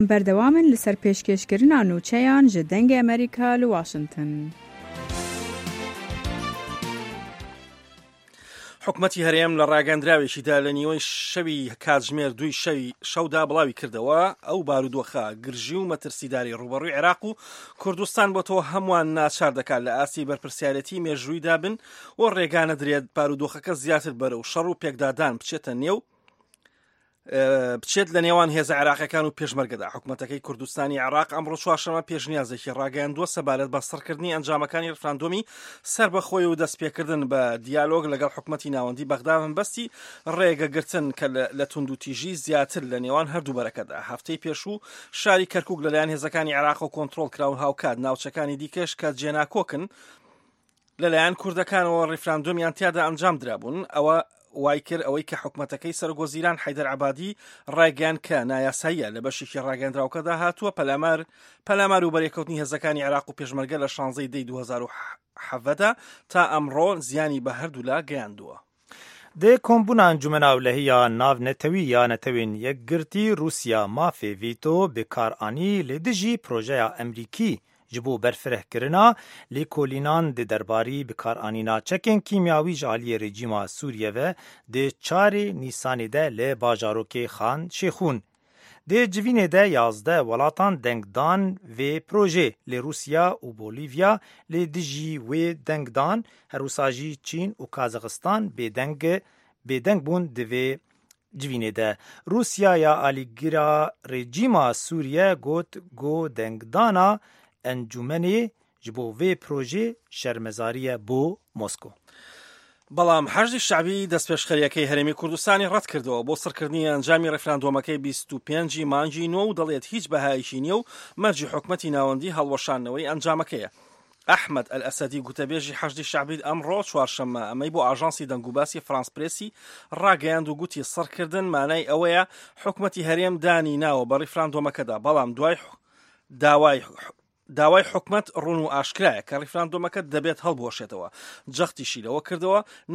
بەردەوامن لەسەر پێشکەشکردنا نووچەیان ji dengê Amerîka li Washington. حکومەتی هەرێم لە ڕاگەندراوێکیدا لە نیوەی شەوی کاتژمێر 2 شەودا بڵاوی کردەوە ئەو بارودۆخە گرژی و مەترسیداری ڕوبەڕووی عێراق و کوردستان بۆتەوە هەمووان ناچار دەکات لە ئاستی بەرپرسیارەتی مێژوویدا بن و ڕێگانە درێت بارودۆخەکە زیاتر بەرەو شەڕ و پێکدادان بچێت لە نێوان هێزە عێراقیەکان و پێشمەرگەدا. حکومەتەکەی کوردستانی عێراق ئەمڕۆ چوارشەممە پێشنیازێکی ڕاگەیاندووە سەبارەت بە سەرکردنی ئەنجامەکانی ڕفراندۆمی سەربەخۆی و دەستپێکردن بە دیالۆگ لەگەڵ حکومەتی ناوەندی بەغدا بەستی ڕێگەگرتن کە لە توندوتیژی زیاتر لە نێوان هەردوو بەرەکەدا. هەفتەی پێشوو شاری کەرکووک لەلایەن هێزەکانی عێراق و کۆنتڕۆڵ کراون هاوکات ناوچەکانی دیکەش کە جێناکۆکن لەلایەن کوردەکانەوە ڕیفراندۆمیان تیادا ئەنجام درابوون. وای کرد ئەوەی کە حکومەتەکەی سەرۆگۆزیران حەیدەر عەبادی ڕایگەیاند کە نایاساییە لە بەشێکی ڕاگەاندراوکەدا هاتووە پەلامار و بەرێکەوتنی هێزەکانی عێراق و پێشمەرگە لە 16 دەی 2017 تا ئەمڕۆ زیانی بە هەردوو لا گەیاندووە. دê kombûna encûmena ewlehiya navnetewî ya netewên yekgirtî Rûsya mafê vîto bi karanî lê dijî projeya Emerîkî ji bo berfirehkirina lêkolînan di derbarî bikaranîna çekên kîmyawî ji aliyê rejîma Sûriye ve di 4 Nîsanê de li bajarokê Xan Şêxûn. Di civînê de 11 welatan dengdan vê projê lê Rûsya û Bolîvya lê dijî wê dengdan herwisa jî Çîn û Kazakistan bêdeng bûn di vê civînê de. Rûsya ya alîgîra rejîma Sûriye got got dengdana encûmenê ji bo vê projê şermezariye bo Mosko. بەڵام حەشدی شعبی دەستپێشخەریەکەی هەرێمی کوردستانی ڕەت کردەوە بۆ سەرکردنی ئەنجامی ڕێفراندۆمەکەی 25 مانگی نۆ و دەڵێت هیچ بەهایشی نییە و مەرجی حکومەتی ناوەندی هەڵوەشانەوەی ئەنجامەکەیە. ئەحمەد ئەلئەسەدی گوتەبێژی حەشدی شعبی ئەمڕۆ چوارشەممە ئەمەی بۆ ئاژانسی دەنگوباسی فرانس پرێسی ڕاگەیاند و گوتی سەرکردن مانای ئەوەیە حکومەتی هەرێم دانی ناوە بە ڕێفراندۆمەکەدا، بەڵام داوای حکومت ڕوون و ئاشکرایە کە ڕیفراندۆمەکە دەبێت هەڵبوەشێتەوە. جەختیشی لەوە کردەوە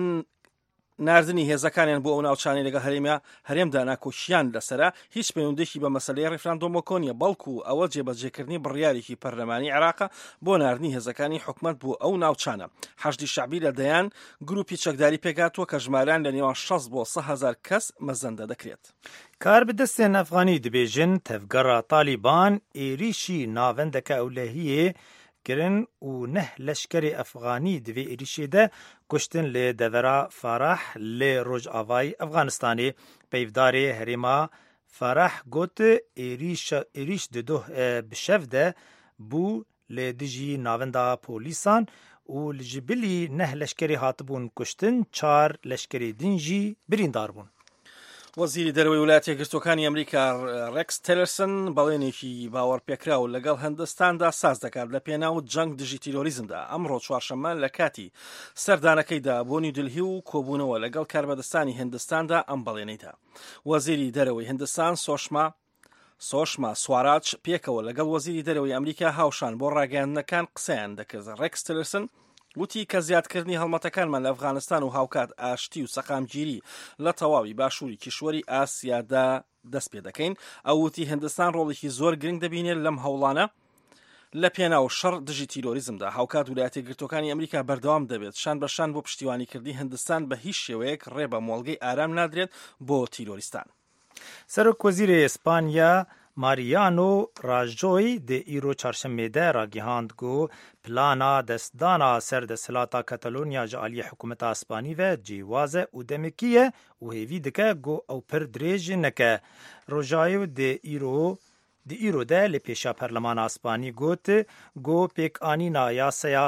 ناردنی هێزەکانیان بۆ ئەو ناوچانەی لەگە هەرێمدا ناکۆشیان لەسرە هیچ پەیوەندێکی بە مەسەلەی ڕیفراندۆمەکە نیە، بەڵکو ئەوە جێبەجێکردنی بڕیارێکی پەرلەمانی عێراقە بۆ ناردنی هێزەکانی حکومت بۆ ئەو ناوچانە. حەشدی شعبی لە دەیان گروپی چەکداری پێگاتووە کە ژمارەیان لە نێوان 60 بۆ 100,000 کەس مەزەندە دەکرێت. کار bi destên Efxanî dibêjin tevgera Talîban êrişî navendeke ewlehiyê kirin û neh leşkerê Efxanî di vê êrişê de kuştin lê devera Farah lê Rojavayê Efxanistanê. Peyvdarê herêma Farah got êriş di duh bi şev de bû lê dijî navenda polîsan û li ji bilî neh leşkerê hatibûn kuştin 4 leşkerê din jî birîndar bûn. وەزیری دەرەوەی ویلایەتە یەکگرتووەکانی ئەمریکا ڕێکس تیلرسن بەڵێنێکی باوەڕپێکراو لەگەڵ هەندستاندا ساز دەکات لە پێناو جەنگ دژی تیرۆریزمدا. ئەمڕۆ چوارشەممە لە کاتی سەردانەکەیدا بۆ نیودلهی و کۆبوونەوە لەگەڵ کاربەدەستانی هەندستاندا ئەم بەڵێنەیدا. وەزیری دەرەوەی هەندستان سۆشما سواراچ پێکەوە لەگەڵ وەزیری دەرەوەی ئەمریکا هاوشان بۆ ڕاگەیاندنەکان قسەیان دەکرد. ڕێکس تیلرسن وتی کە زیادکردنی هەڵمەتەکانمان لە ئەفغانستان و هاوکات ئاشتی و سەقامگیری لە تەواوی باشووری کیشوەری ئاسیادا دەست پێ دەکەین. ئەو وتی هەندستان ڕۆڵێکی زۆر گرنگ دەبینێت لەم هەوڵانە لە پێناو شەڕ دژی تیرۆریزمدا. هاوکات ویلایەتە یەکگرتووەکانی ئەمریکا بەردەوام دەبێت شان بەشان بۆ پشتیوانیکردنی هەندستان بە هیچ شێوەیەک ڕێ بە مۆڵگەی ئارام نادرێت بۆ تیرۆریستان. سەرۆکوەزیرê ئیسپانیا Mariano Rajoy de îro çarşemê de ragihand got plana destdana serdesthilata Katalonya ji aliyê hikûmeta Spanî ve cêwaz e û demekî ye û hêvî dike got ew pir dirêj neke. Rajoy de îro de li pêşa Perlemana Spanî got pêkanîna yaseya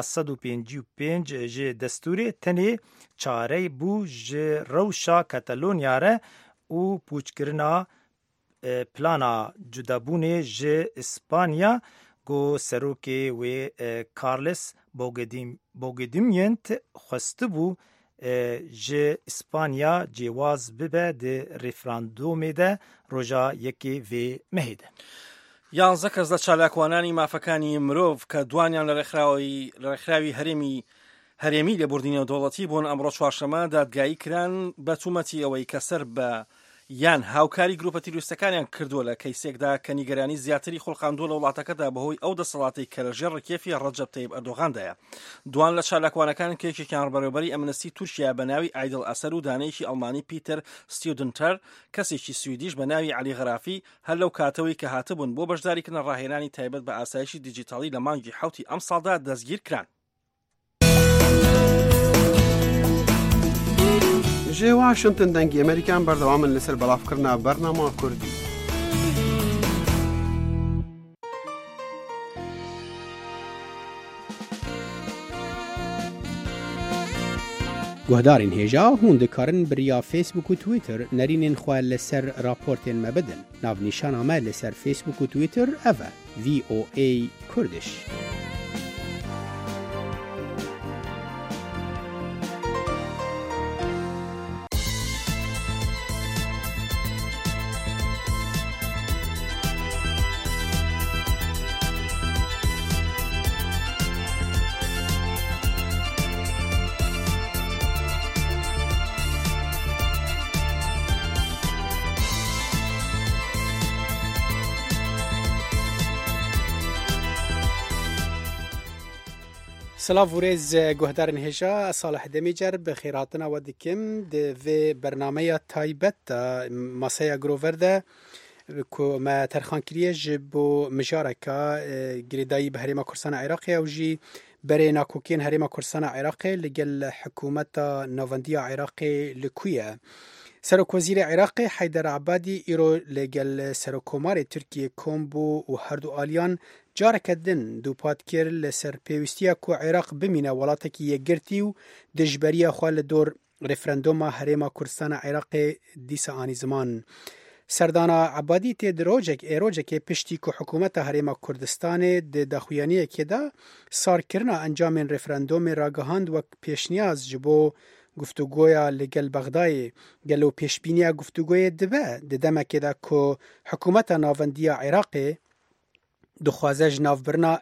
155 ji destûrê tenê çarey bû ji rewşa Katalonya re û pûçkirina plana cudabûnê ji İspanya got serokê wê Carles Bogdimyent xwestibû ji İspanya cêwaz bibe di referandûmê de roja yekê vê mehê de. 11 کەس لە چالاکوانانی مافەکانی مرۆڤ کە دوانیان لە ڕێکخراوی هەرێمی لێبوردنەوە دەوڵەتی بوون ئەمڕۆ چوارشەممە دادگایی کران بە تومەتی ئەوەی کە سەر بە یان هاوکاری گروپە تیرۆریستەکانیان کردووە لە کەیسێکدا کە نیگەرانی زیاتری خۆڵقاندووە لە وڵاتەکەدا بەهۆی ئەو دەسەڵاتی کە لەژێر ڕکێفی ڕەجەب تەیب ئەردۆغاندایە. دوان لە چالاکوانەکان کێکێکیان بەڕێوەبەری ئەمنەستی تورکیا بە ناوی ئایدڵ ئەسەر و دانەیەکی ئەڵمانی پیتەر ستیودنتەر کەسێکی سویدیش بە ناوی عەلی غەرافی هەر لەو کاتەوەی کە هاتبوون بۆ بەشداریکردن ڕاهێنانی تایبەت بە ئاسایشی دیجیتاڵی لە مانگی 7 ئەم ساڵدا دەستگیر کران. جێ واشنتن دەنگی ئەمریکان بەردەوامن لەسەر بەڵافکردنا بەرنامە کوردی. گوهدارین هێژا هون دikarin biriya Facebook û Twitter nerînên xwe li ser raportên me bidin. Navnîşana me li ser Facebook û Twitter ev e VOA Kurdish. سلاف ورز گوهدارن هجا صالح دمیجر بخیراتنا و دکم و برنامه تایبت ماسایا گروورده که ما ترخان کریه جبو مجارکا گریدایی به هریما کردستان عراقی او جی برای ناکوکین هریما کردستان عراقی لگل حکومت نواندی عراقی لکویه. سرک وزیر عراقی حیدر عبادی ایرو لگل سرکومار ترکیه کومبو و هر دو آلیان جارکدن دو پادکر لسر پیوستیا کو عراق بمینه ولاته یگرتی و دجبریا خوال دور رفرندوم هریما کردستان عراق دیس آنی زمان. سردانا عبادی تید روجک پشتی که حکومت هریما کردستان د دخویانی که دا سار کرنا انجام رفرندوم راگهاند و پیشنیاز جبو گفتگویا لگل بغدای گلو پیشبینیا گفتگوی دبه ددمه که دا که حکومت ناوندی عراق دخوازه نافبرنا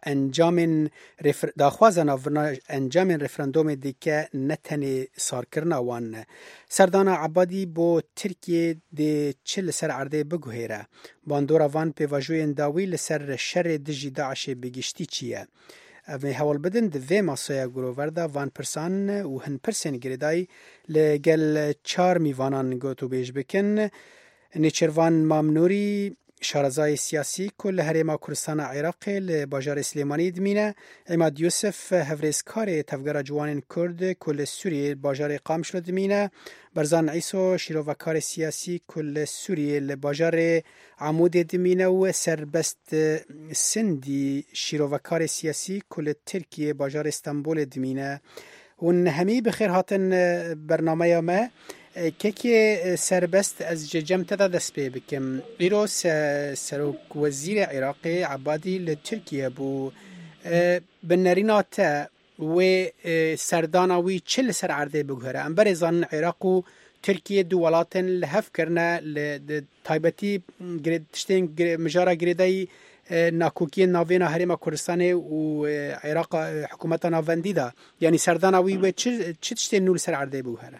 انجام رفرندوم دیگه نتنی سار کرنا وان. سردانا عبادی با ترکیه دی چل سر عرده بگوهیره. باندورا وان پیواجوی انداوی لسر شر دجی داعش بگشتی چیه. اوی حوال بدن دوی ماسویا گروورده وان پرسان و هن پرسین گریدای لگل 4 میوانان گوتو بیش بکن. نیچروان مامنوری شارزای سیاسی کل هریما کردستان عراق لباجار سلیمانی دمینه. عماد یوسف هفریزکار تفگر جوان کرد کل سوریه باجار قامشلو دمینه. برزان عیسو شیروکار سیاسی کل سوریه لباجار عمود دمینه و سربست سندی شیروکار سیاسی کل ترکیه باجار استانبول دمینه. ون همی بخیر هاتن برنامه ما که سربست از جمع تدا دست پی بکم. ایرو سروک وزیر عراقی عبادی لترکیه بو بنرینات و سرداناوی چل سر عرده بگهره. انبر ازان عراق و ترکیه دو ولاتن لحف کرنه تایبتی تشتین مجارا گریدای ناکوکی ناوین هریما کردستان و عراق حکومت ناوندی دا. یعنی سرداناوی و چه تشتین نول سر عرده بگهره؟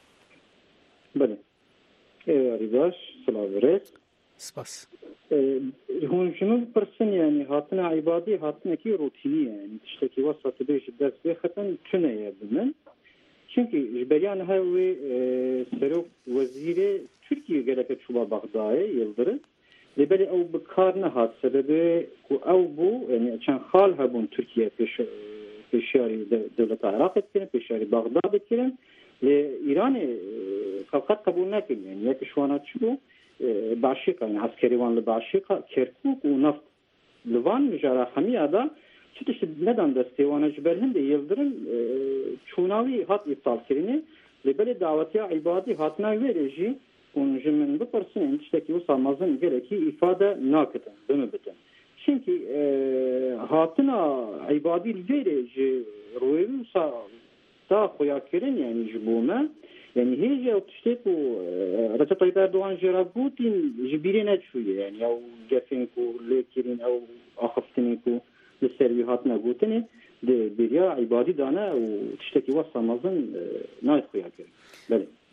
بله باش سلام ورد سپاس هون شنو پرسن يعني هاتنا عبادي هاتنا كي روتينية يعني تشتكي وسط بيش الدرس بيختن تنه يبمن çünkü جبريان هاوي سروك وزير تركيا قالك شو بغداد يلدر لبالي او بكارنا هات سبب او بو يعني عشان خالها بون تركيا في شاري دولة العراق كده في شاري بغداد كده لإيران فقط قبول نکرد یعنی یک شوانات شو بعشقه يعني عسكري وان لبعشقه كركوك ونفط لوان مجرى حمية دا چطش ندان دسته وانا جبرهم ده يلدرن چوناوي هات ابطال كريني لبالي دعوتي عبادي هاتنا ويريجي ونجمن بپرسن انتشتاكي وصال مازن گركي ifade ناكتن بمبتن çünkü هاتنا عبادي الويريجي رويوسا تا خویا کردن یعنی جبومه یعنی هیچ او تشتکو رجب طيب اردوغان جرابوتين جبيري نتشويه يعني او جافينكو ليكيرين او اخفتنينكو للسيرفيهات نقوتني بريا عبادي دانا و تشتكي وصل مازن نايت خويا كردن بله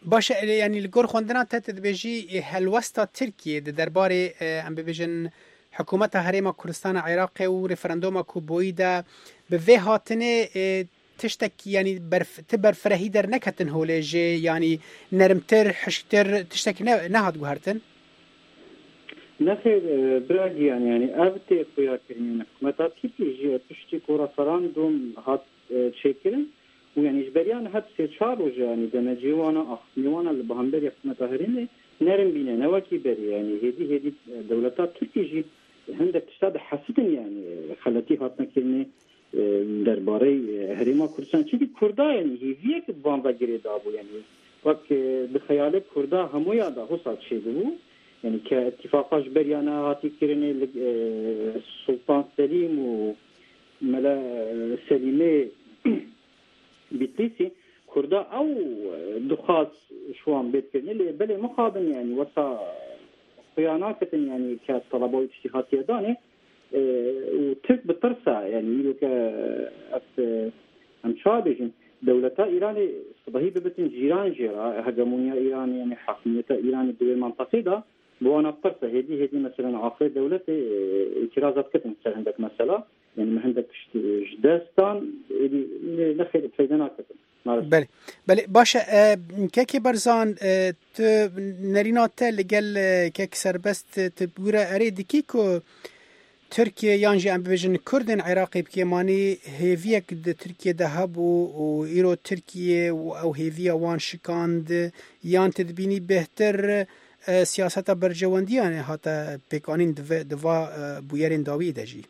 باش يعني الجور خوندنا تدبيجي هالوسطة تركيا درباري ام بيجن حكومتها هريما كردستان عراقي وريفرندوما كوبويدا بفي هاتنه تشتك يعني تبر فرهي در نكتن هوليجي يعني نرمتر حشتر تشتك نهاد جوهرتن نخير براجي يعني أبتي قيا كريمة حكومتها تيجي تشتي رفراندوم هات شكل ويعني جبريان هات سيشارو يعني دمجيوانا أخميوانا اللي بهمبر حكومتها هرينة نرم بينا نواكي بري يعني هدي دولتات تركيجي هندك تشتاد حسيتن يعني خلتي هاتنا كلمة درباري هريما كردستان چونكي كردا يعني هي فيك باندا گري دابو يعني وقت بخيالك كردا همو يادا حسات شيدو يعني كاتفاقاش بريانا هاتي كرني سلطان سليم وملا سليمي بتليسي كردا او دخاس شوان بيت كرني اللي بلي مقابل يعني وصا خيانات يعني كطلبات اجتهادية داني وترك بالطرسة يعني يلو كأمشابجن دولتا إيراني صباحي ببتن جيران جيرا هجمونيا إيراني يعني حاكمية إيران الدول المنطقة ده بوانا بطرسة هدي مثلا عاقل دولة اعتراضات كتن مثلا عندك مثلا يعني ما عندك جداستان نخير فايدنا كتن بله باشه كيكي برزان نرينات لقل كيك سربست تبورا أريد كيكو تركيا يانجي ام بيجن كردن عراقي بكيماني هيفيك تركيا ذهب وإيرو تركيا او هيفيا وان شكاند يان تدبيني بهتر سياسة برجوانديان هاتا بيكانين دفا بويرين داوي دجي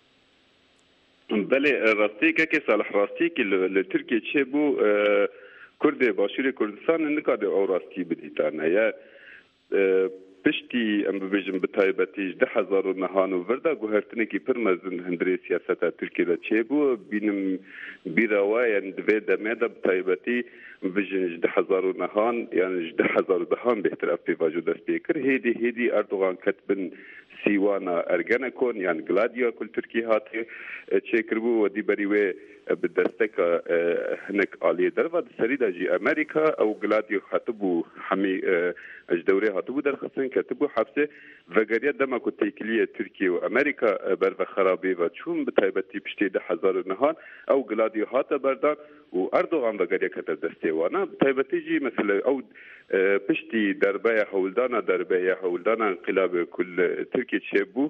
بله راستي كي صالح راستي كي لتركيا تشبو كردي باشوري كردستان نكاد او راستي بديتانا يا پشتی ام ببیجم بتایبتی 10,000 نهانو وردا گوهرتنی کی پرمزن هندری سیاستا ترکیه چه بو بینم بیراوای یعنی دوی دمدا بتایبتی ببیجن 10,000 نهان یعنی 10,000 دهان بهتر افی واجو دست بیکر هدی اردوغان کتبن سیوانا ارگنکون یعنی گلادیا کل ترکیه هاتی چه کربو و دی بریوه بدستك هناك آلية درفا سريدة جي أمريكا أو غلاديو خاطبو حمي أجدوري خاطبو درخصن كاتبو حبسه وغريا دما كتيكلية تركيا وأمريكا برفا خرابي وشون بتايبتي بشتي 10,000 نهان أو غلاديو هاتا بردان وأردوغان وغريا كتب دستيوانا بتايبتي جي مثل أو بشتي دربايا حولدانا انقلاب كل تركيا تشيبو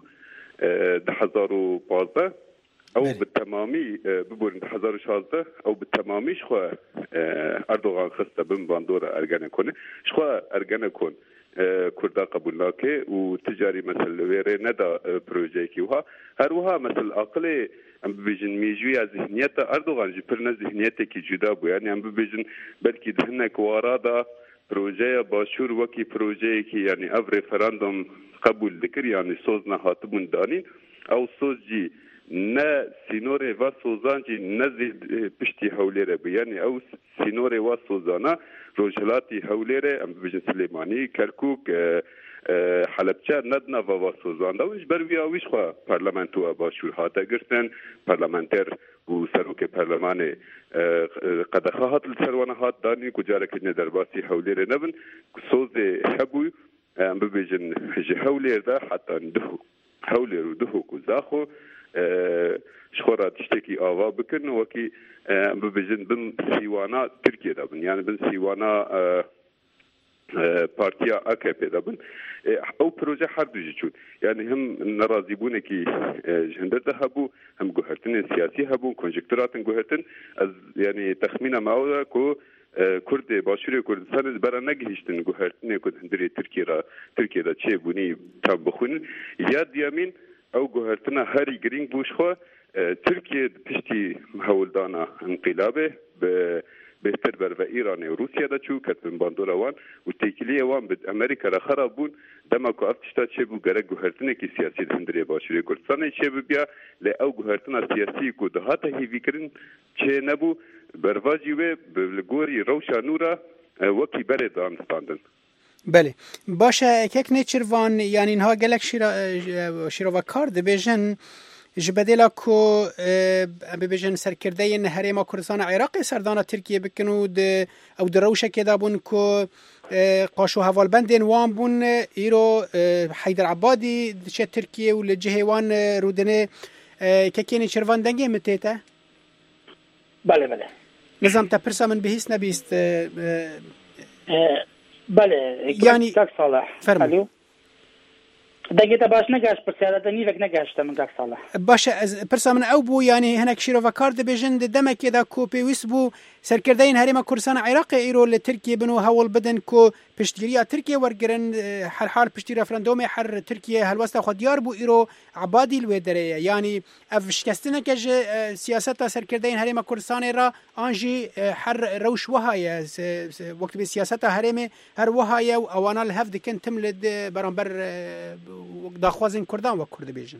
2015 او بالتمامي ببورن 2016 او بالتمامي شخوا اردوغان خسته بن باندورا ارگنکونه شخوا ارگنکون كردا قبول ناكي وتجاري مثل ويري ندا بروجيكي وها هروها مثل اقلي ام بيجن ميجويا ذهنيته اردوغان جبرنا ذهنيته كي جدا بو يعني ام بيجن بلكي دهنك ورادا بروجيا باشور وكي بروجيكي يعني اف ريفراندوم قبول ذكر يعني صوزنا هاتبون دانين او صوزجي نه سینوری و سوزانجی نزد پشتی حولیره بیانی او سینوری و سوزانا روجلاتی حولیره ام بجن سلیمانی کرکوک حلبچه ندنا و سوزان داوش بروی آویش خواه پارلمنتو باشور هاتا گرتن پارلمنتر و سروک پارلمان قدخه هات لسروانه هات دانی کجاره کنه در باسی حولیره نبن سوز حبوی ام بجن حولیر دا حتی ندهو حولیر و دهو کزاخو شخورا تشتكي آوا بكن وكي ببجن بن سيوانا تركيا دابن يعني بن سيوانا بارتيا AKP دابن او بروجه حردوجي چون يعني هم نرازيبونه كي جهندر دهبو هم گوهرتن سياسي هبو كونجكتوراتن گوهرتن از يعني تخمينه معوده كو كرد باشوری کردستان برای نگهشتن گوهرتن کد هندری ترکیه دا چه بونی تام بخونن یاد دیامین او گوهرتنا هری گرینگ بوش خو ترکیه پشتی هولدانا انقلابه به بهتر بر و ایران و روسیه دا چو کتبن باندورا وان و تیکلیه وان به امریکا را خرابون دما کو افتشتا چه بو گره گوهرتنه کی سیاسی هندری باشوری کردستان چه بیا ل او گوهرتنا سیاسی کو دهاته هی ویکرین چه نبو برواجی و بلگوری روشانورا وکی بره دانستاندن بله باشه یک نیچروان یعنی اینها گلک شیرا و کار دبیجن جبدلا کو ببیجن سرکرده هرما کردستان عراق سردان ترکیه بکنو او دروشه که دابون کو قاشو هوال بندن وان بون ایرو حیدر عبادی چه ترکیه و لجهه وان رودنه که کینی چروان دنگه متیته؟ بله نظام تا پرسا من بهیست نبیست بله یعنی کاک صالح فرمو دقیقه باش نگاش پرسیارت نیوک نگاشته من کاک صالح باشه از پرسا من او بو یعنی هنک شیرو و کار دبیجن دمه که دا کو پیویس بو سرکرده این هریما کردستان عراق ایرو لترکیه بنو هول بدن کو پشتگیری ترکیه ورگرن حال پشتی رفراندوم حر ترکیه هلوستا خود یار بو ایرو عبادی الودره یعنی اف شکستنه که سیاست سرکرده این هریما کردستان را آنجی حر روش وهایا وقت به سیاست هریمه هر وهایا و اوانا الهفد کن تملد برانبر داخوازین کردان و کرد بیجن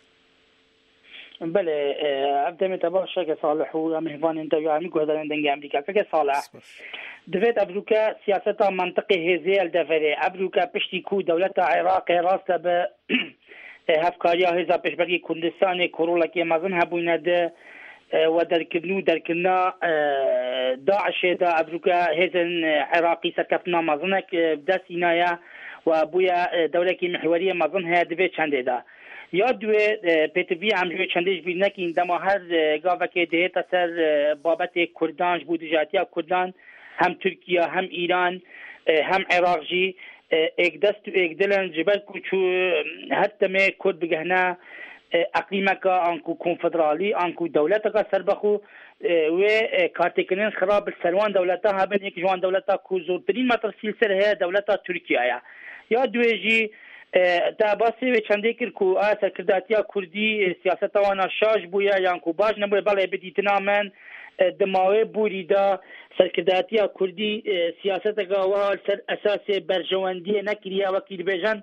بله ابدا متابعه شركه صالح ومهفان انت ويعني كهدان دنگي امريكا كه صالح دفت ابروكا سياسه منطقي هزي الدفري ابروكا بشتي كو دوله العراق راسله ب هفكاريا هزا بشبري كردستان كورولا كي مازن هبوينده ودركنو دركنا داعش دا ابروكا هزن عراقي سكفنا مازنك بدسينايا وابويا دوله كي محوريه مازنها دفت چنده یاد پتوی امروز چندش بیرنه که این دما هر گاوه که دهتا سر بابت کردانش بود جاتیا کردان هم ترکیه هم ایران هم عراق جی ایک دست و ایک دلن جبل کوچو حتی می کرد بگهنه اقلیمکا آنکو کنفدرالی آنکو دولتکا سر بخو و کارتکنین خراب سروان دولتا هبن یک جوان دولتا کو زورترین مترسیل سر ہے دولتا ترکیه یاد جی تا باسی و چنده کر کو آسا کرداتیا کردی سیاست وانا شاش بویا یان کو باش نبوی بله بدیتنا من دماوی بوری دا سرکرداتیا کردی سیاست گاوال سر اساس برجواندی نکریا وکیل بیجن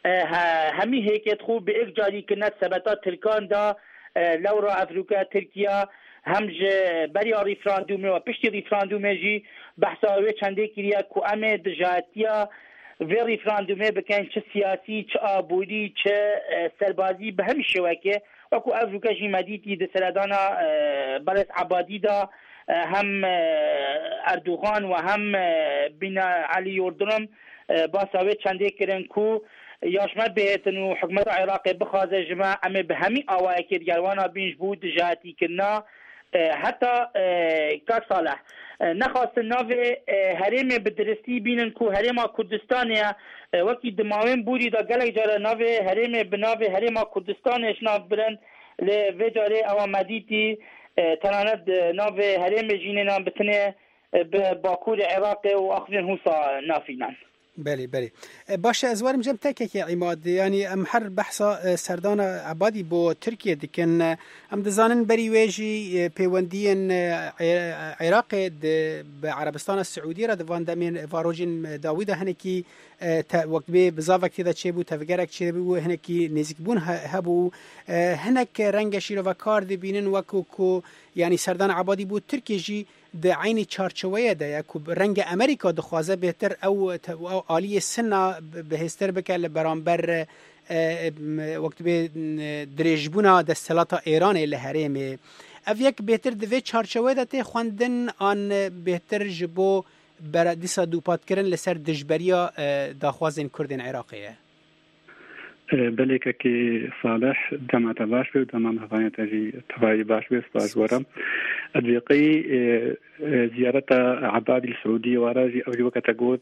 همی هیکت خوب به ایک جاری کنت ثبتا ترکان دا لورا افریقا ترکیه همج بریا ریفراندومه و پشتی ریفراندومه جی بحثاوی چنده کریا کو امه دجاتیا وی ریفراندومه بکن چه سیاسی چه آبودی چه سربازی به همین شوکه وکو افریقا جی مدیتی ده سردانا برس عبادی دا هم اردوغان و هم بین علی یوردرم باساوی چنده کرن کو یاشمت بهتن و حکمت عراق بخوازه جمع اما به همین آوائه که دیگروانا بینج بود جاتی کنا حتی کاک صالح نخواست ناوی هرم بدرستی بینن کو هرم کردستانه وکی دماوین بوری دا گلک جاره ناوی هرم بناوی هرم کردستانه اشناف برن لوی جاره او مدیتی تناند ناوی هرم جینه نام بتنه باکور عراق و اخوین حوصا نافینان بله باشه از وارم جمع تکه عماد یعنی ام هر بحثا سردان عبادی بو ترکیه دکن ام دزانن بری ویجی پیوندین عراق به عربستان السعودی را دوان دامین واروجین داویده هنکی وقت به بزاوک تیدا چه بو تفگرک چه بو هنکی نزیک بون هبو هنک رنگ شیر و کار دبینن وکو کو یعنی سردان عبادی بو ترکیه جی ده عینی چارچوبه ده یکو رنگ امریکا دخوازه بهتر او عالی سنا بهستر بکل برانبر وقت به دریجبونا دستلاتا ایران لحریم او یک بهتر دوی چارچوبه ده تی خواندن آن بهتر جبو بر دیسا دوپات کرن لسر دجبریا داخوازین کردین عراقیه بله که صالح جماعت باش به تمام هفانه تجی تفاعی باش به استاذ ادوقي زيارة عبادي السعودي وراجي أو وقت قوت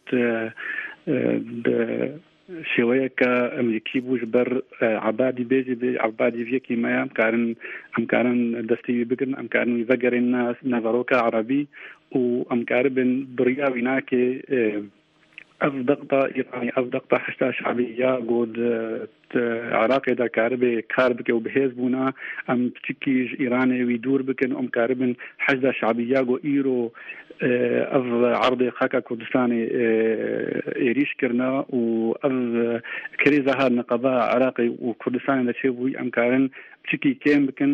شوية كأمريكي بوجبر عبادي بيجي عبادي فيكي ما أمكارن دستي بقرن أمكارن يذكر الناس نظروكا عربي وأمكارن برياوي ناكي أصدقتا إيراني أصدقتا حشتا شعبية قود عراقي دا كاربي كاربك وبهزبونا أم تشكيج إيراني ويدور بكن أم كاربن حشدا شعبية قو إيرو أف عرضي خاكا كردستاني إيريش كرنا وأف كريزة هاد نقضاء عراقي وكردستاني دا شيبوي أم كارن تشكي كيم بكن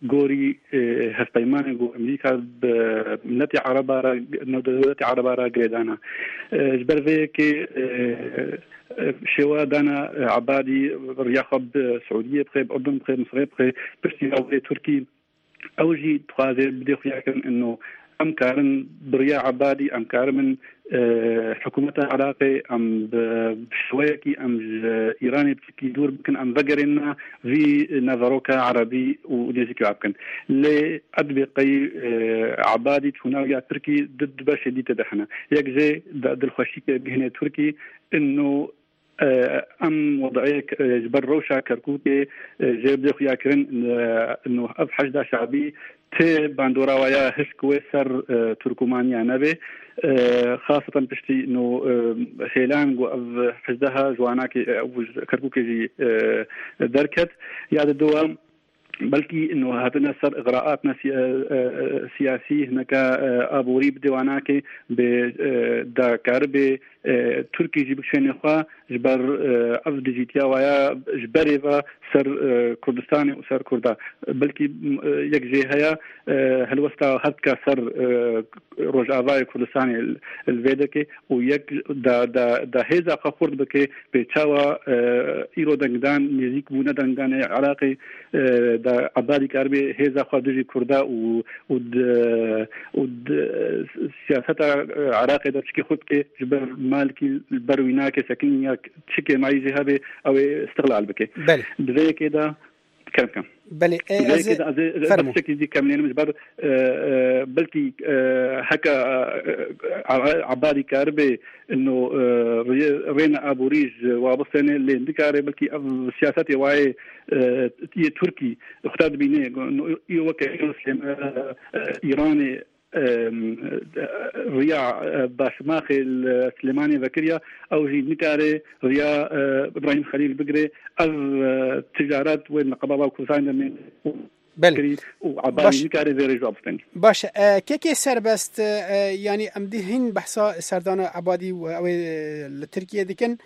گوری هفپیمان گو امریکا ملت عربا را دولت عربا را گریدانا جبر که شوا دانا عبادي رياخب سعودية بخير أردن بخير مصر بخير برسي تركي أوجي تخاذر بدي خياكن إنه أم كارن بريا عبادي أم كارن من حكومة العراق أم بشويكي أم إيراني بتكي دور بكن أم ذكرنا في نظروكا عربي ونيزيكي عبكن لأدبقي عبادي تشونا تركي ضد باش دي تدحنا يكزي دل خشيكة بهنا تركي إنه أم وضعيك جبر روشا كركوكي جيب دي خياكرن إنه أف حجدة شعبي تي باندورا ويا هشكوي سر تركمانيا نبي خاصة بشتي إنه هيلان و حجدها جواناكي أو كركوكي جي دركت ياد الدوام بلكي انه هاتنا سر اغراءاتنا سياسي هناك ابو ريب ديواناكي دا كاربي تركي جيب شنو خا جبر اف ديجيتيا ويا جبريفا سر كردستاني وسر كردا بلكي يكجي هيا هلوستا هتكا سر روجافاي كردستاني الفيدكي ويك دا هيزا خورد بكي بتشاوا ايرو دنگدان نزيك بونا دنگدان عراقي دا عبادي كاربي هيزا خادجي كردا و سياسة عراقي دا تشكي خودكي جبر مالكي البرويناكي سكينيا تشكي معي جهابي او استغلال بكي بذي كده كم بلي زي كده بس دي كاملين مش بر بلكي هكا عبادي كاربي انه رينا ابو ريج وابصني اللي ذكر بلكي سياساتي واي تركي اختار بيني انه يوكل مسلم ايراني ريا باشماخي السليماني ذكريا او جي نكاري ريا ابراهيم خليل بقري او تجارات وين قبابا وكوساين من بله وعبالي نكاري ذي جواب ثاني باش كيكي سربست يعني امديهن بحثا سردان عبادي او تركيا ديكن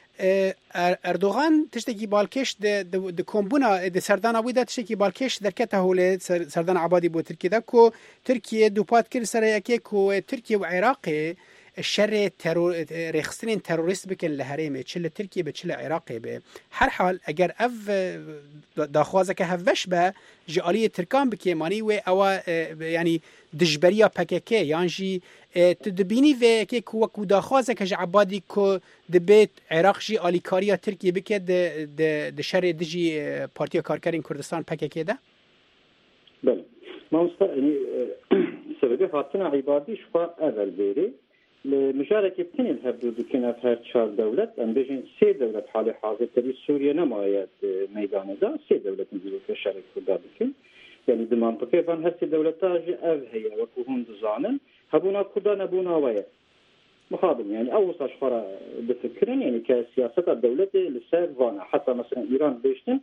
اردوغان تشتكي بالكش د كومبونا د سردان ابو دا تشتكي بالكش دركته هو سردان عبادي بو تركيا دكو تركيا دو بات كر سريكي كو تركيا وعراقي الشر رخصتين تروریست بکن لهرمه چله ترکیه به چله عراقی به هر حال اگر اف داخوازه که هفش به جالی ترکان بکی مانی و او یعنی دجبریا پککه یعنی جی تدبینی و که کو داخوازه که عبادی کو دبیت عراق جی آلیکاریا ترکیه بکه د شر دجی پارتیا کارکرین کردستان پککه ده بله ما يعني سبب هاتنا عبادي شفا اول بيري لمشاركة بتني الهبدو دكنا في هالشار دولة أم بيجين سي دولة حالي حاضر تبي سوريا نمايات ميدان دا سي دولة نزلوا في شارك كردا بكن يعني بمنطقة فان هسي دولة تاجي أف هي وكوهن دزانن هبونا كردا نبونا ويا مخابن يعني أوصى شفرة بفكرن يعني كسياسة الدولة لسه فانا حتى مثلا إيران بيشتن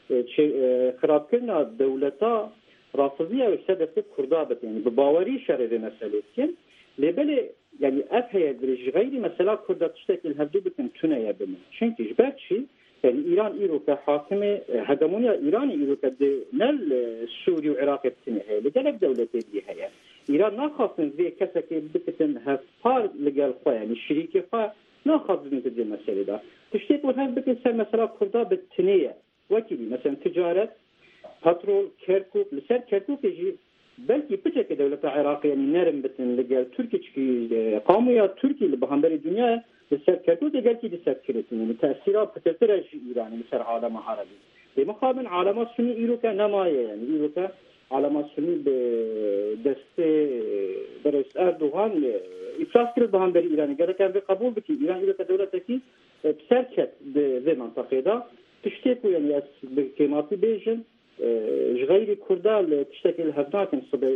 خراب كنا دولة رافضية وسادة كردا بت يعني بباوري شرط مسألة لبلي يعني أفهي غيري مثلا كردا تشتكي الهبدو بكن تنايا بمن شنكي جبات شيء يعني إيران إيرو كحاكمة هجمونيا إيراني إيرو كده نال سوري وعراقي بتنهي لجلك دولة دي هي إيران ناخذ ذي كسك بكتن هفار لجال خا يعني الشريك خا ناخذ من ذي المسألة ده تشتكي وهم بكن مثلا كردا بالتنية وكذي مثلا تجارة بترول كيركوك لسر كيركوك يجي بلكي بتشكي دولة العراق يعني نرم بتن لقال تركي قاموا تركي اللي بهندري الدنيا لسر كيركوك قال كي لسر كيرتين يعني تأثيرات بتأثير إيران لسر عالم عربي بمقابل عالم السني إيروكا نماية يعني إيروكا عالم السني بدست برئيس أردوغان إفلاس كل بهندري إيران قال كان بقبول بكي إيران إيروكا دولة تكي بسركت ذي منطقة ده تشتكوا يعني بكيماتي بيجن غير كردا تشتكي الهفنات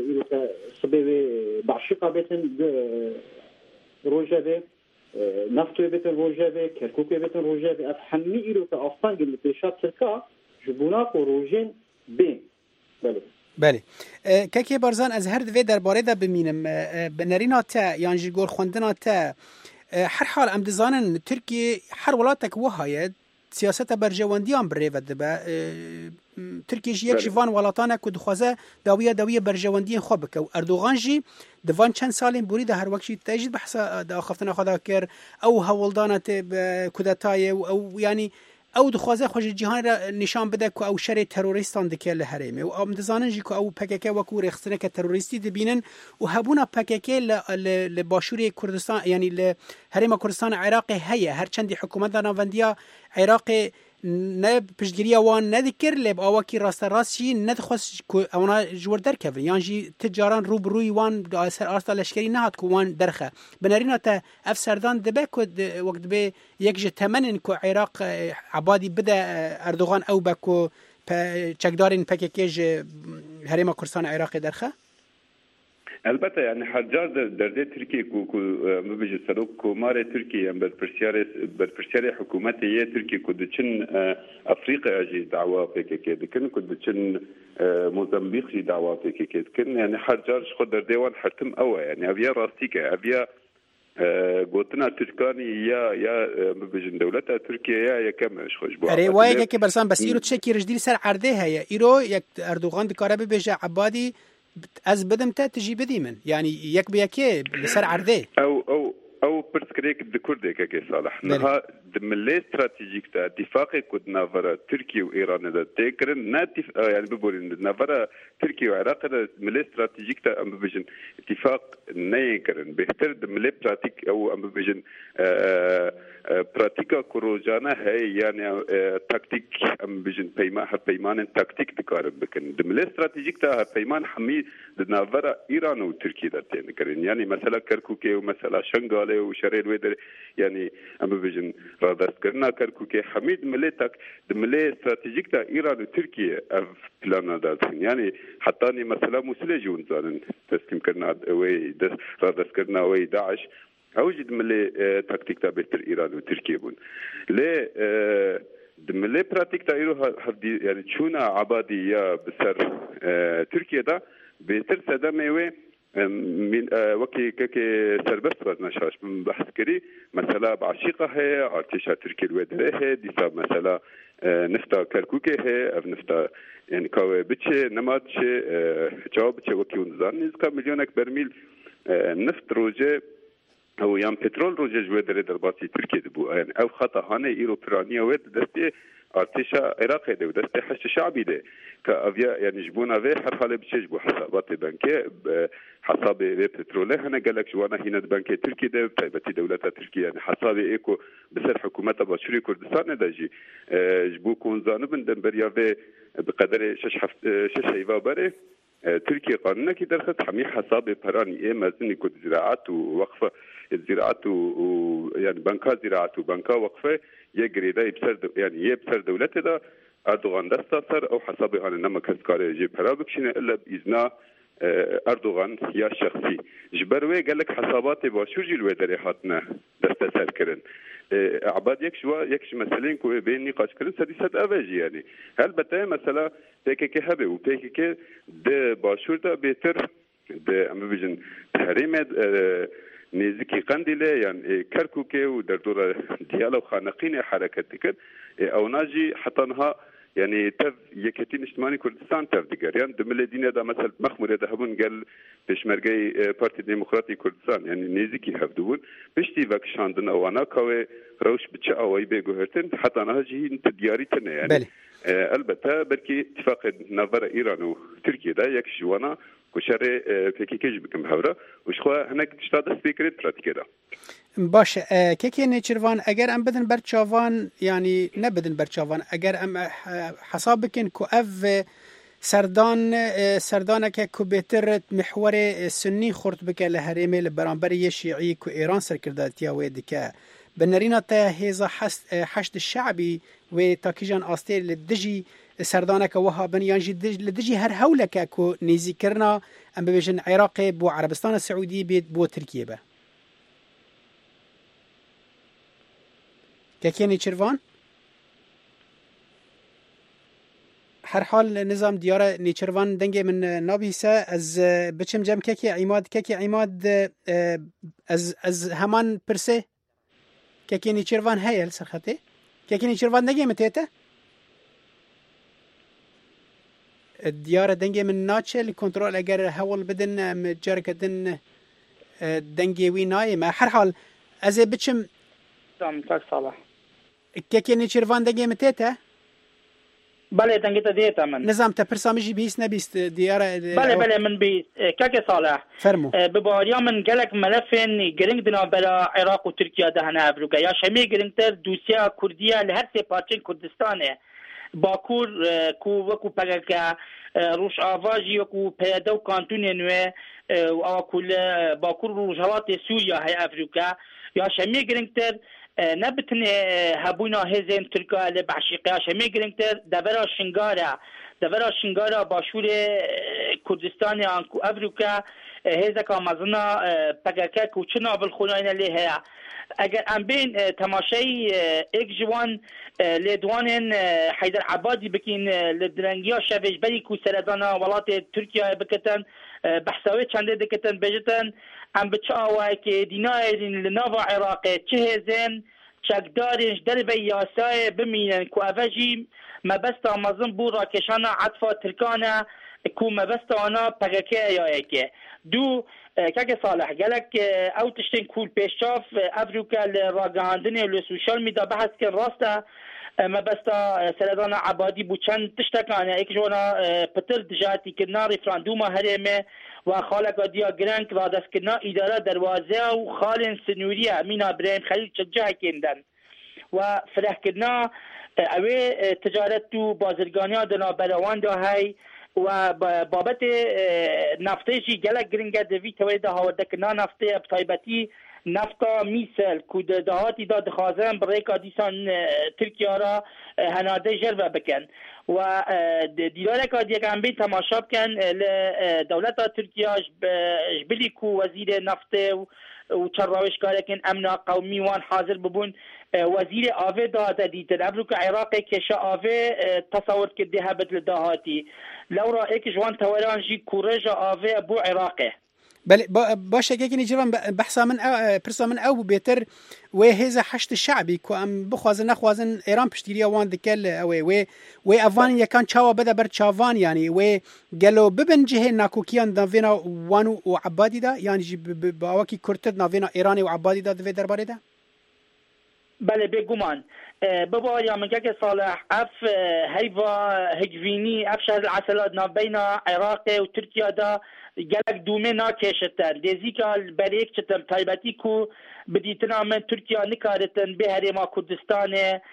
صبي بعشقة بيتن روجابي نفتو بيتن روجابي كركوك بيتن روجابي أفحمي إيرو كأفطان قل بيشاب تركا جبوناك وروجين بين بله كاكي برزان از هر دوی درباره ده بمینم بنرینا تا یعنی جگور خوندنا تا هر حال ام دزانن ترکیه هر ولاتك وهاید سیاست برجواندیان بریود دبا ترکیه یک جوان ولاتانه که دخوازه داویه برجواندی خوب که اردوغان جی دوان چند سالین بوری ده هر وقتی تجد بحث ده خفتنا خدا کر او هولدانه کودتای او یعنی او دخوازه خوش جهان را نشان بده که او شر تروریستان دکه لحرمه و ام دزانن جی که او پکک و کو رخصنه که تروریستی دبینن و هبونا پکک ل باشوری کردستان یعنی ل حرم کردستان عراق هيا هر چندی حکومت ناوندیا عراق نه پشتگیری وان ندکر لب آواکی راست راستی ندخواست که اونا جور درکه یعنی جی تجاران روبروی وان سر آرستا لشکری نهاد که وان درخه بنارینا تا اف سردان دبه که وقت به یک جه تمنن که عراق عبادی بده اردوغان او بکو چکدارین پکیج حرم کردستان عراق درخه البته يعني حجار درده تركيا كو مبيج سلوك كومار تركيا بالبرشاري حكومتي تركيا كودشن افريقيا اجي دعوه بكك دكن كودشن موزمبيق جي دعوه بكك دكن يعني حجار خد دردوان حتم قوي يعني ابيا راستيك ابيا قوتنا تركاني يا مبيج دولتها تركيا يا كم خوش بو روايه كي برسان بس ايرو تشكي رجدي سر عرده هي ايرو يك اردوغان دكاره بيجا عبادي از بدم تا تجي بدي من يعني يك بيكي لسر عرضه او برسكريك دكردك كي صالح نها دملي استراتيجيك تا اتفاق كود نافرا تركيا وايران دا تكرن ناتف يعني بقول نافرا تركيا والعراق دملي استراتيجيك تا ام بيجن اتفاق نيكرن بهتر دملي براتيك او ام بيجن براتيكا كروجانا هي يعني تكتيك ام بيجن بيمان تكتيك دكار بكن دملي استراتيجيك تا بيمان حمي نافرا ايران وتركيا دا تكرن يعني مثلا كركوكي ومثلا شنغال وشريل ويدر يعني ام بيجن رادست کرنا کرکوکي حميد ملتك دملي استراتيجيك تا ايران وتركيا بلانا داتين يعني حتى مثلا مسلجي ونزان تسليم کرنا وي رادست کرنا وي داعش اوجد ملي تكتيك تا بهتر ايران وتركيا بون لي دملي براتيك تا ايرو يعني شونا عبادي يا بسر تركيا دا بهتر سدمي من وكي كي سربست بزنشاش من بحث كري مثلا بعشيقة هي ارتشا تركيا الودره هي دي صاب مثلا نفتا كركوكي هي او نفتا يعني كاوي بتشي نماتشي جواب بتشي وكي ونزان نزكا مليونك برميل نفط روجه او يام بترول روجه جودره درباتي تركيا دبو يعني او خطا هاني ايرو برانيا ود دستي ارتشا عراقي ده ودستي حش شعبي ده كافيا يعني جبونا في هر حاله بتشجبو حسابات بنكي حسابي بترول هنا قال لك جوانا هنا بنكي تركيا ده طيبتي دولتها تركيا يعني حسابي ايكو بسر حكومتها باشوري كردستان ده جي جبو كونزان بن دمبريا في بقدر شش هيفا بري تركيا قانونا كي درخت حمي حسابي براني ايه مازني كود زراعات ووقفه الزراعات يعني بنكا زراعات وبنكا وقفه يجري ده يبصر يعني يبصر دولته ده اردوغان دستاثر او حسابي انا نما كسكاري يجيب هرابكشنا الا باذن اردوغان يا شخصي جبروي قال لك حساباتي باشورجي الودري حاتنا دستاثر كرن عباد يكش مثلين كو بين نقاش كرن سديسات افاجي يعني هل بتاي مثلا بيكي هبه وبيكي ده باشور ده بيتر ده ام بيجن تحريم نزكي قندله يعني كركوكي ودردوره ديالو خانقين حركتك او ناجي حطنها يعني تف يكتين اجتماعي كردستان تف دقر يعني دم الذين دا مثلا مخمر يذهبون قال بشمرجي بارتي ديمقراطي كردستان يعني نزكي هفدون بشتي فاكشاندن او انا كوي روش بتشا او بيغوهرتن حتى انا هجي انت دياريتنا يعني بلي. البته بركي اتفاق نظر ايران وتركيا دا يكشوانا وشري بيكيكيج بكم هورا وشخوا هناك تشتاد سبيكريت براتيكا دا باش كيكي نيچروان اگر ام بدن برچاوان يعني نبدن برچاوان اگر ام حسابكن كو اف سردانك كو بهتر محور سني خرط بك لهريمه لبرانبري شيعي كو ايران سركرداتيا ويدك بنرينا تا هيزا حشد الشعبي وتاكيجان استير لدجي سردانك وهابن يانجي لدجي هر هولك كو نيزي كرنا ام بيجن عراقي بو عربستان السعودي بيت بو تركيا با كيكيني چروان هر حال نظام ديار نيچروان دنگه من نابيسا از بچم جم كيكي عماد از همان پرسه كيكيني چروان هيل سرخته كيكيني چروان دنگه متيته دیار دنگ من ناچل کنترل اگر هول بدن جرکدن دنگی وی نای ما هر حال از بچم تاک صالح که نیچروان دنگی متته بله دنگت دیتا من نظام تپرسامجی بیست نبیست دیار بله من بیست که صالح فرمو بباریا من گلک ملفن گرنگ دنا برا عراق و ترکیه دهنه افروکا یا شمی گرنگ تر دوسیا کردیه لهر سی پارچین کردستانه باکور کو وکو پگکا روش آواجی وکو پیاده و کانتونی نوه و کل باکور روجهات سوریا های افریقا یا شمی گرنگتر نبتنه هبونا هزین ترکا لبعشیقه شمی گرنگتر دورا شنگارا باشور کردستان آنکو افریقا هزکا مزنا پگکا کوچنا بالخوناین لیه اگر ام بین تماشای ایک جوان لدوانن حیدر عبادی بکین لدرنگیا شویش بری کو سردانا ولات ترکیه بکتن بحثاوی چنده دکتن بجتن ام بچاوه که دینایرین لناوا عراقه چه هزین چکدارش دربه یاسای بمینن کو اوجی مبستا مزن بو راکشانا عطفا ترکانا کو مبستا آنا پگکه یایکه دو که صالح گلک او تشتین کول پیشاف افریقا لراگاندنی لسوشال میدا بحث کن راسته مبستا سردان عبادی بو چند تشتکانه ایک جونا پتر دجاتی کنا ریفراندوما هرمه و خالق دیا گرنگ را دست کنا اداره دروازه و خالن سنوریه مینا بریم خلیل چجه کندن و فرح کنا اوی تجارت و بازرگانی ها دنا بروان دا های و بابت نفته جی گلک گرنگه دوی توی ده هاورده کنا نفته بطایبتی نفتا میسل کود دهاتی دا دخوازن بریکا دیسان ترکیه را هناده جربه بکن و دیلاره که دیگه هم بین تماشا بکن دولت ترکیه جبلی کو وزیر نفته و چراوش کارکن امنا قومی وان حاضر ببون وزیر آوه داده دیتن ابروک عراق کشا آوه تصور کرده ها بدل دهاتی لورا ایک جوان توران جی کورج آوه بو عراقه بله باشه که نیجوان بحثا من پرسا من او بهتر و هزا حشد شعبی کو ام بخوازن نخوازن ایران پشتیری وان دکل و افغان یکان چاوا بده بر چاوان یعنی و گلو ببن جهه ناکوکیان داوینا وانو و عبادی دا یعنی با وکی کرتر ناوینا ایرانی و عبادی دا دوی درباره دا بله بگومان بابا یا من که صالح اف هیوا هجوینی اف شهر العسلات نا بین عراق و ترکیه دا گلک دومه ناکشتن دیزی که بریک چتم تایبتی کو بدیتنا من ترکیه نکارتن به هرما کردستان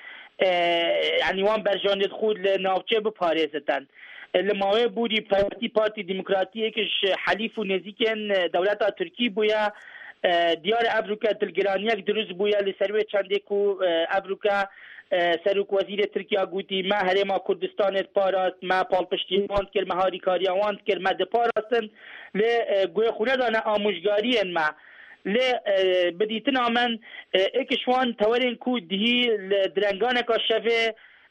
یعنی وان برجاند خود لناوچه بپارزتن لماوی بودی پارتی دموکراتی کش حلیف و نزیکن دولت ترکی بویا دیار افریقا دلگرانیک دروز بویا لسروی چنده کو افریقا سروک وزیر ترکیه گوتی ما هرما کردستان پاراست ما پالپشتیوان کر مهاری کاریوان کر مد پاراستن ل گوی خونه دانه آموزگاری ما ل بدیتنا من اکشوان تورین کو دهی درنگان کاشفه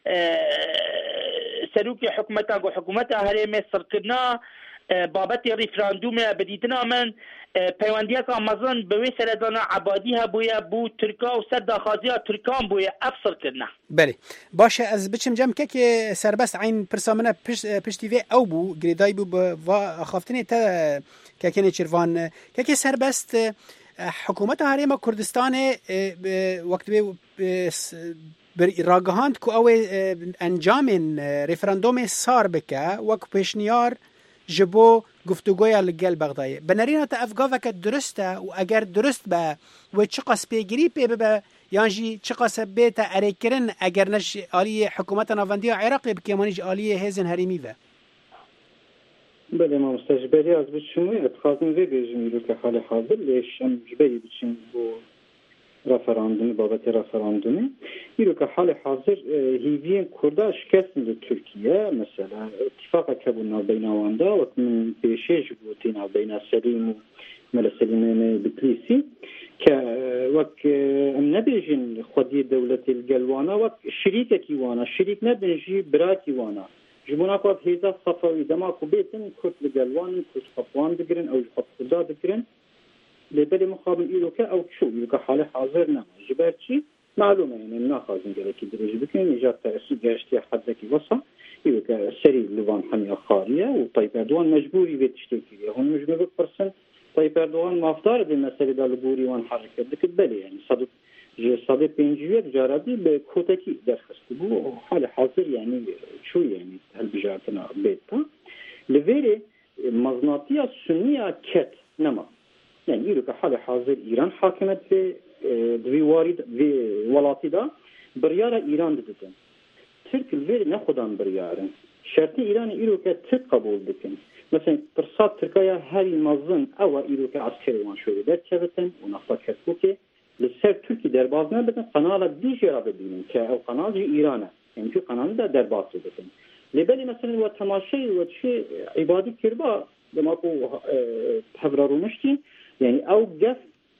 سروک حکومتا هرما سرکرنا بابت ریفراندوم بدیتنا من پیوندیه که آمازون به سردان عبادی ها بویا بو ترکا و سر داخازی ها ترکان بویا افسر کرنا بله باشه از بچم جمع که سربست عین پرسامنه پشتیوه او بو گریدای بو و خافتنی تا که نیچروان که سربست حکومت هرما کردستان وقت به راگهاند که او انجام ریفراندوم سار بکه وقت پیشنیار جبو گفتگوی لگل بغدای بنرینه تا افگاوه که درسته و اگر درست به و چقاس پیگیری پی به یعنی چقاس بیت اریکرن اگر نش آلی حکومت ناوندی عراقی بکیمانیج آلی هزن هریمی و بله ما مستجبری از بچونی اتخاذن وی بیجمی رو که حال حاضر لیشم جبری بچین بو رفراندومی بابت رفراندومی ایرو که حال حاضر هیوین کرده شکستن ترکیه مثلا اتفاق کبونا بین آواندا و من پیشش بودینا بین سلیم و مل سلیمان بتلیسی که وقت نبیجین خودی دولت الجلوانا وقت شریک کی وانا شریک نبیجی براتی وانا جمونا قد هیزا صفوی دما کوبیتن کرد الجلوان کرد خطوان دگرن او خطودا دگرن لبالي مقابل إيروكا أو تشو إيروكا حالة حاضر نعم جبارتي معلومه يعني ناخذ قالك درجه بكن ايجاد تاثير جاشتي حدك وصل يبقى سري لبان حميه خاريه وطيب اردوغان مجبوري بتشتكي هون مجبور برسن طيب اردوغان ما افترض المساله ده لبوري وان حركه دك بالي يعني صدق بينجيت جاربي بكوتكي درخست بو حال حاضر يعني شو يعني هالبجارتنا بيتا لفيري مغناطيس سنيه كت نما يعني يقولك حال حاضر ايران حاكمت في دوی وارد في ولاتی دا بریار ایران دادن ترک الویر نخودان بریارن شرط ایران ایرو که ترک قبول دکن مثلا پرسات ترکایا هری مازن او ایرو که عسکری وان شوی در چبتن و نفتا کرکو که لسر ترکی در باز نبتن قنال دیجی را ببینن که او قنال ایرانه یعنی که قنال دا در باز دکن لبلی مثلا و تماشای و چه عبادی کربا لما کو تبرارونشتی یعنی او گف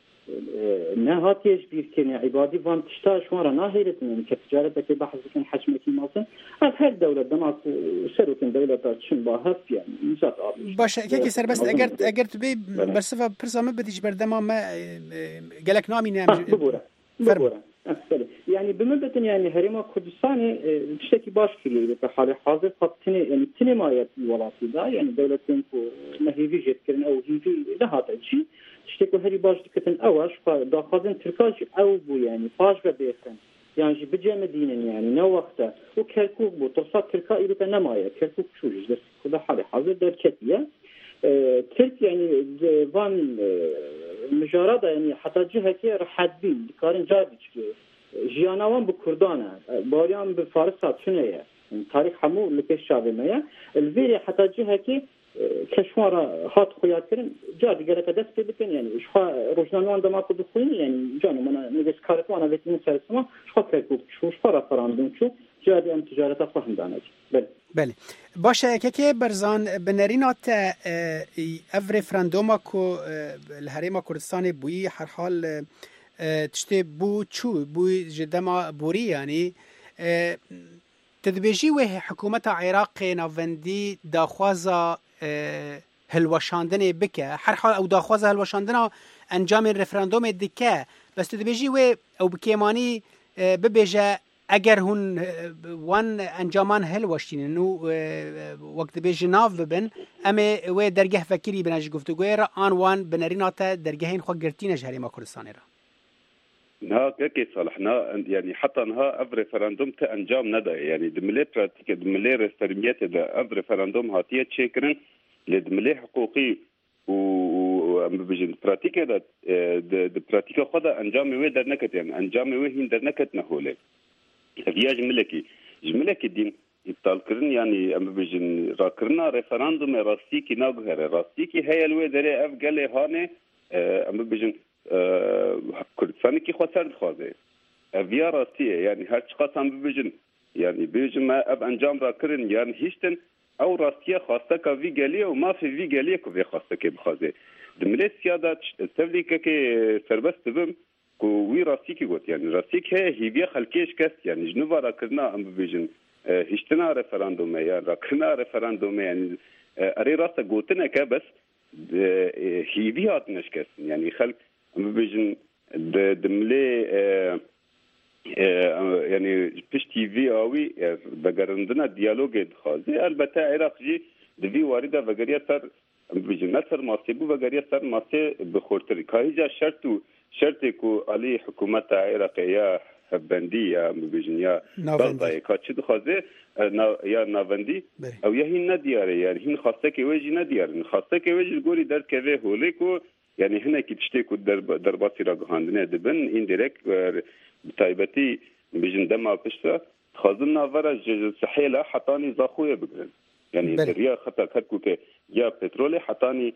نهاتيش بيركن عبادي فان تشتا شوارا ناهيرت من كتجارتك بحث كان حجمك مالتن هر دولة دماغ سروكن دولة تشن باهف يعني نجات باشه كيكي سر بس اگر تبي برصفه برسامه بديش بردما ما قالك نامي نام ببورا يعني بمبتن يعني هريما كردستاني تشتكي باش كلي بحال حاضر خطني يعني تنماية الولاتي دا يعني دولتين نهيفي جت كرن او هيفي لهات شيء تشتكي هري باش دكتن اواش فداخذن تركاج او بو يعني باش بيخن يعني بجي مدينه يعني نو وقته وكركوك بو تصات تركا يبقى نماية كركوك شو جدر كل حال حاضر دركتيه ترك يعني فان مجرد يعني حتى جهه كي راح بين كارن جابش جيانوان بكردانه باريان بفارس شنو تاريخ حمو اللي كشابه الفيري حتى جهه كي كشوارا هات خويات كرن جاد قالك دست بكن يعني شو روجنان عندما كنت خوين يعني جانو انا نجس كارت وانا بيت من سالسما شو كركوك شو فرافراندون شو جاد ام تجاره فهم دانج بله باشه که برزان بنرینات اف رفراندوما کو الهرم کردستان بوی هر حال تشته بو چو بو جدما بوری يعني تدبیجی و حکومت عراق نوندی داخوازا هلوشاندن بکه هر حال او داخوازا هلوشاندن انجام رفراندوم دکه بس تدبیجی و او بکیمانی ببیجه اگر هون وان انجامان هل واشتین نو وقت بیج ناف ببن اما و درگه فکری بناج گفتگوی را آن وان بنرینات درگه این خو گرتینش هریما کردستان را نها كي صالحنا يعني حتى نها اف ريفراندوم انجام ندا يعني دملي براتيك دملي ريفرميات دا اف ريفراندوم هاتيه تشكرن لدملي حقوقي و بجن براتيك دا براتيك خدا انجام وي در نكت يعني انجام وي هين در نكت نهوله فيا جملكي الدين يتالكرن يعني ام بجن راكرنا ريفراندوم راستيكي ناغهر راستيكي هي الوي دري اف قال هانه ام بجن کردستانی کی خسرت خوازه ویا راستیه یعنی هر چقدر هم ببیجن یعنی بیجن ما اب انجام را کرن یعنی هیچتن او راستیه خواسته که وی گلیه و ما فی وی گلیه که وی خواسته که بخوازه دملی سیاده تفلیکه که سربست بم که وی راستی که گوت یعنی راستی که هیوی خلکیش کست یعنی جنوبا را کرنا هم ببیجن هیچتنا رفراندومه یا را کرنا رفراندومه یعنی اری راسته گوتنه که بس هیوی هاتنش کست یعنی خلک بيجن دملي يعني بشتي في اوي بقرندنا ديالوج خازي البته عراق جي دبي وارده وغيريا سر بيجن نصر ماسيبو وغيريا سر ماسي بخورتر كايجا شرط كو علي حكومه عراقيه بنديه بيجن يا بلطاي كاتشد خازي يا نافندي او يهين ندياري يعني هين خاصه كي وجي نديار خاصه كي وجي غوري در كوي هوليكو يعني هنا كي تشتكوا درباتي راغهاندنه دبن انديريكت بتايبتي بيجن دما بشتا خازنا ورا صحيله حطاني زاخويه بقرن يعني دريا خطا كركوكه يا بترول حطاني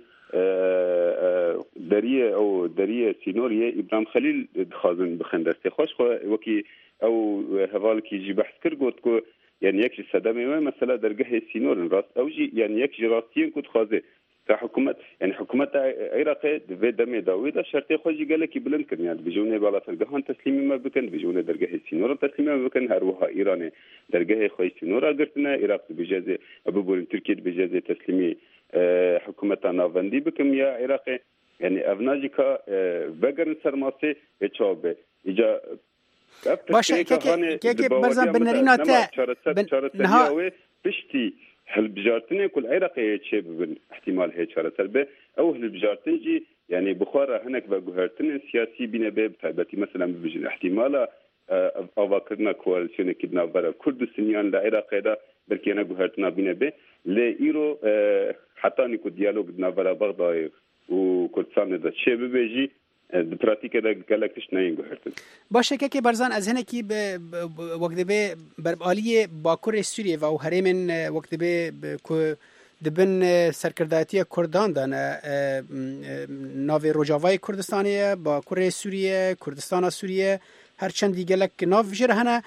دريه او دريه سينوريه ابراهيم خليل خازن بخندسته خوش وكي او هوال كي جي بحث كرغوتكو يعني يكشي صدمه مثلا درجه سينور راس اوجي يعني يكشي راستين كنت خازه حكومه يعني حكومه عراق دفي دمي داوود شرطي خوجي قال لك بلند كن يعني بيجوني بالا تلقاهن تسليمي ما بكن بيجوني درجه سينور تسليمي ما بكن هروها ايراني درجه خوي سينور قرتنا عراق بجازه ابو بول تركيا بجازه تسليمي حكومه نافندي بكم يا عراقي يعني افناجيكا بغن سرماسي بچوبه اجا باشه که برزن بنرینا تا نها بشتي هل بجارتني كل عراقي شيء بن احتمال هي شارة سلبة او هل بجارتنجي يعني بخارة هناك بجهرتن سياسي بين باب تابتي مثلا بجن احتمال أواكرنا كواليشن كدنا برا كردستان لعراق هذا بركي أنا جهرتنا بين باب لإيرو حتى نكو ديالوج دنا برا بغداد وكردستان ده شيء بيجي براتیک دا گلکش نین گهرتن باشه که برزان از هنه کی وقت به بربالی باکور سوریه و هرمن وقت به دبن سرکرداتی کردان دان ناو روجاوای کردستانیه باکور سوریه کردستان سوریه هر چند دیگلک ناو جر هنه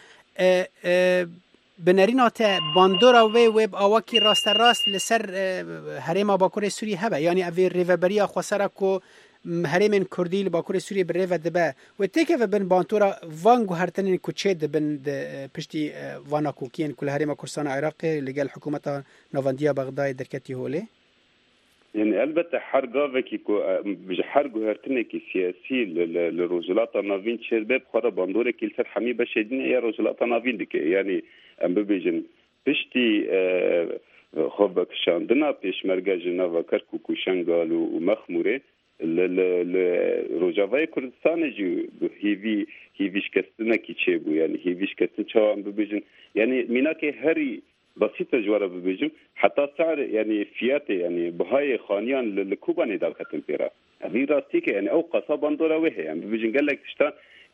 بنرینات باندورا و آواکی راست راست لسر هرم باکور سوریه هبه یعنی اوی ریوبریا خسرا کو هرمن کردی باکور سوریه بر ریو دبه و تکه و بن بانتورا وانگو هرتنین کوچه دبن پشتی وانا کوکین کل هرم کردستان عراق لگل حکومت نواندیا بغداد درکتی هوله يعني البته حرقه كيكو حرقه هرتنكي سياسي للرجلات نافين شباب خرا باندوري كيل سر حمي بشدين يا رجلات نافين دك يعني ام بيجن بشتي خبك شاندنا بيشمرجا جنوا كركوك وشنغال ومخموره لروجاوای کردستان جو هیویش کستنه کی چه بو يعني هیویش کستن چا ام بيجن يعني ميناكي هري بسيطة جوارا ببيجم حتى سعر يعني فيات يعني بهاي خانيان لكوباني دالكتن بيرا هذه راستيك يعني أو قصابان دورا وهي يعني ببيجن قال لك تشتا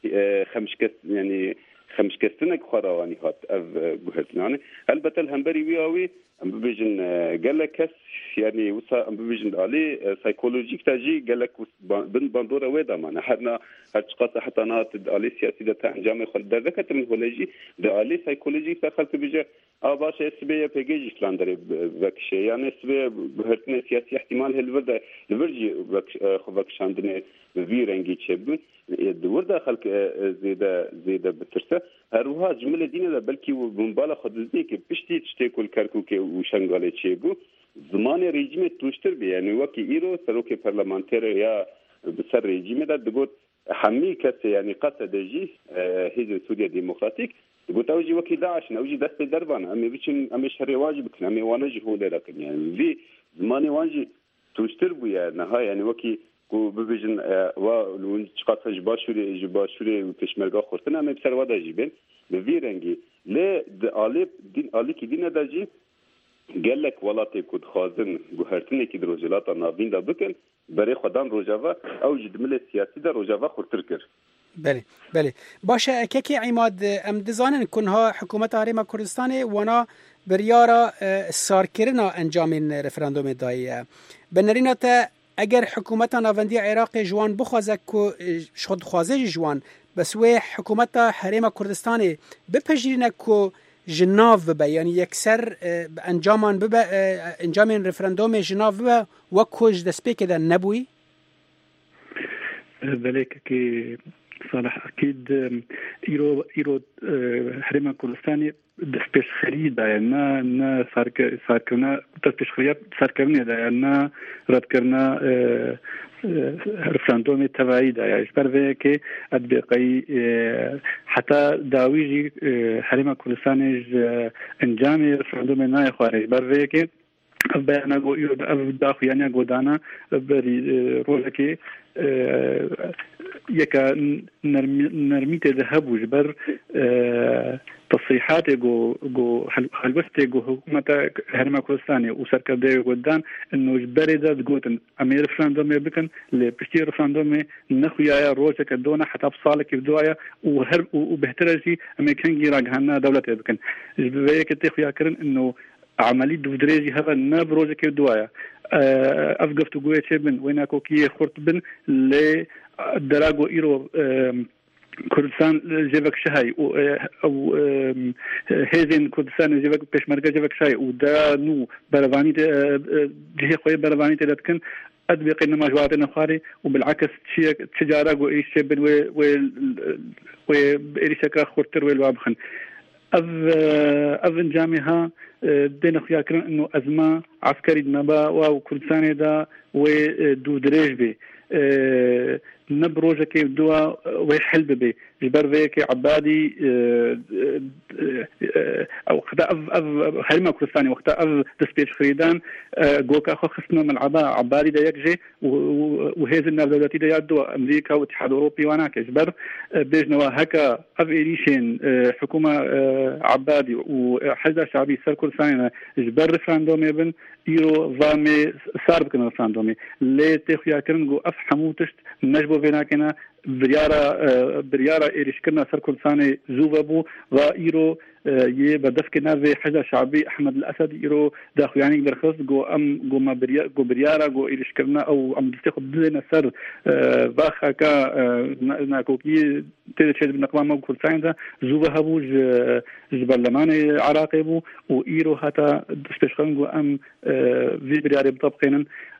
خمس كستنك خراواني هات أف جهتناني البته الهمبري وياوي ببيجن قال لك كس يعني وصا ببيجن عليه سايكولوجيك تاجي قال لك بن باندورا ويدا معنا حنا هتقاس حتى نات عليه سياسي ده جامع خل دركت من هولوجي ده عليه سايكولوجيك تخلت بيجي باش اسبيه بيجي اسلاندري بكشي يعني اسبيه بهرتنا سياسي احتمال هالورده الورجي خبكشاندني في رنجي تشبن الورده خلق زيده بترسه هروها جمله دينه بلكي بمبالغ خدزنيك بشتي تشتكل كركوك وشنغالي تشيبو زمان رژیم توشتر بی یعنی وقتی ایرو سروک پارلمانتر یا بسر رژیم داد دگوت همی کسی یعنی قصدجی حزب سوریا دموکراتیک دگوت اوجی وقتی داعش اوجی دست دربان امی بچن امی شهر واجب کن امی وانجی هول رکن یعنی وی زمانی وانجی توشتر بی نهای یعنی وقتی کو ببیجن و لون چقدر جباشوری و پشمرگاه خورتن امی بسر وادجی بین به وی رنگی ل عالی کی دین داجی قال لك ولاتي كود خازن جهرتني كي دروجلات نافين دا بكن بري خدان روجافا او جدمل سياسي دا روجافا خورتركر بله باشه كيكي عماد ام دزانن كنها حكومت هرم كردستان وانا بريارا ساركرنا انجام رفراندوم دايه بنرينات اگر حكومت ناوندی عراق جوان بخوازه کو شد خوازه جوان بس و حكومت هرم كردستان بپجرینه کو جناف ببه یعنی یکسر انجامان ببه انجام رفراندوم جناف ببه و کج دست پیکده نبوی؟ ذلك كي صالح أكيد إيرو هرم كردستاني دستش خريدة يعني نا صار كنا دستش خريات صار كنا يعني رد كنا رفراندوم تبعي دا يعني برای که ادبقی حتی داویجی هرم کردستان انجام رفراندوم نای خارج برای که بیان گو ایرو داخل یعنی گودانا بری روزه که یکا نرمیت ذهبوش بر تصريحات جو حلوست جو حكومة هرم كردستان وسركردي قدام إنه جبريدة تقول أمير رفراندوم يبكن لبشتي رفراندوم نخويا روجة كدونا حتى بصالك يبدويا وبهترجي أمريكان جيراجهنا دولة يبكن جبريدة كتخويا كرن إنه عملية دودريجي هذا ناب روجة كدويا أفقف تقوي شبن ويناكو كي خرط بن لدراجو إيرو كردستان جيبك شهاي او هيزن كردستان جيبك بيشمركه جيبك شهاي ودا نو برواني جهه خوي برواني تدكن ادبق انما جواتنا خاري وبالعكس شيء تجاره وايش بن و اريشكا خورتر والوابخن اذن جامعها دين خيا كرن انه ازمه عسكري نبا وكردستان دا ودو دريج بي نبروجة كي دوا ويحل ببي جبر فيك عبادي أو خدا خيمة كريستاني وقتا تسبيش خريدان جوكا خو خصنا من عبادي دا يكجي وهذا الناس دولتي دا يدوا أمريكا والاتحاد الأوروبي وانا كجبر بيجنوا هكا إيريشين حكومة عبادي وحزب شعبي سر كريستاني جبر رفراندوم يبن يرو ظامي صار بكنا رفراندومي ليه تخيا كرنجو أفحمو تشت نجبو فينا كنا بريارة إيريش كنا سر كرساني زوبابو وإيرو يه بدف كنا في حزب شعبي أحمد الأسد إيرو داخل يعني برخص جو ما بريارة جو إيريش كنا أو أم تاخد دزنا سر باخا كا ناكوكي تشد بنقلام كرسان ده زوبابو جبرلماني عراقي بو وإيرو هتا دستشخن جو أم في بريارة بطبقين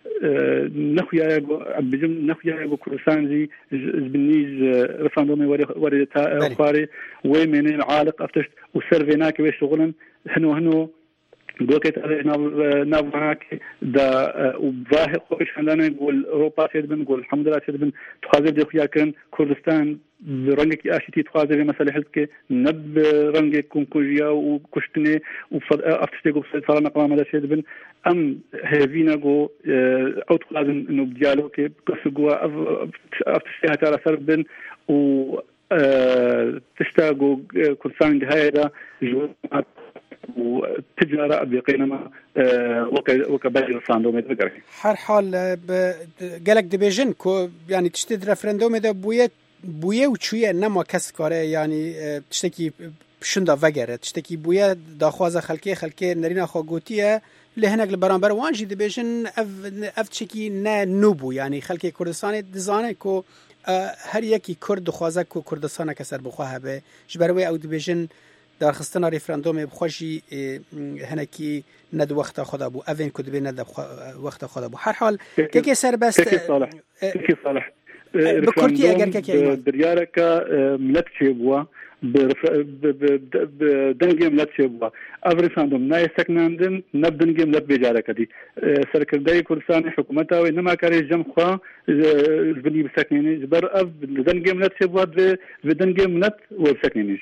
نخويا بجم نخويا كرسانجي زبنيج رفاندومي وري خاري ومن العالق افتشت وسيرفيناك وشغلن هنو دوكيت نافناك دا وظاهر خوش عندنا نقول اوروبا تدبن نقول الحمد لله تدبن تخاذر دي خويا كان كردستان برنجك اشتي تخاذر مثلا حلتك نب رنجك كونكوجيا وكشتني وافتشتي صار نقرا ما تدبن ام هيفينا جو او تخاذر انه بديالو كي كسغوا افتشتي ترى سربن و تشتاقوا كردستان هايدا جو وتجارة بقينما وكباقي الصندوق متذكر هر حال قالك دبيجن كو يعني تشتد رفرندوم ده بويه وشويه نما كس كاره يعني تشتكي شندا وگره تشتكي بويه داخواز خلقي نرينا خوغوتيه لهناك البرامبر وانجي دبيجن اف تشكي نوبو يعني خلقي كردستان دزانه كو هر یکی کرد خوازه کو کردستان کسر بخواه به جبروی او دبیجن در خستن ریفراندوم بخوشی هنکی ند وقت خود ابو اوین کدبی ند وقت خود ابو هر حال که سر بس کی صالح بکرتی اگر که دریارک ملت چبوا بدنگی ملت چبوا افریساندوم نای سکناندن نبدنگی ملت بیجاره کدی سرکردای کردستان حکومتا و نما کاری جمع خوا زبنی بسکنینی جبر اف بدنگی ملت چبوا بدنگی ملت و بسکنینی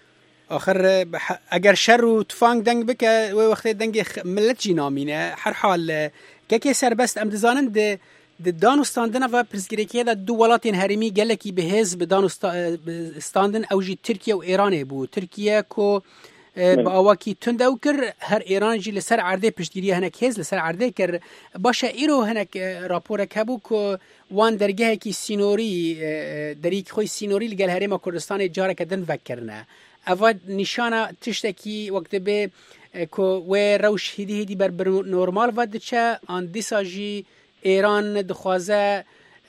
آخر اگر شر و تفانگ دنگ بکه و وقت دنگ ملت جی نامینه هر حال که سربست ام دزانن ده دانستاندن و پرزگریکیه ده دو ولاتین هرمی گلکی به حزب دانستاندن اوجی ترکیه و ایرانه بو ترکیه کو با آواکی تنده و کر هر ایران جی لسر عرده پشتگیریه هنک حز لسر عرده کر باشه ایرو هنک راپوره کبو که وان درگه کی سینوری دریک خوی سینوری لگل هرما کردستان جاره کدن وکرنه اول نشانه تشتکی وقت به کو و روش هدی بر نورمال ود چه آن دیساجی ایران دخوازه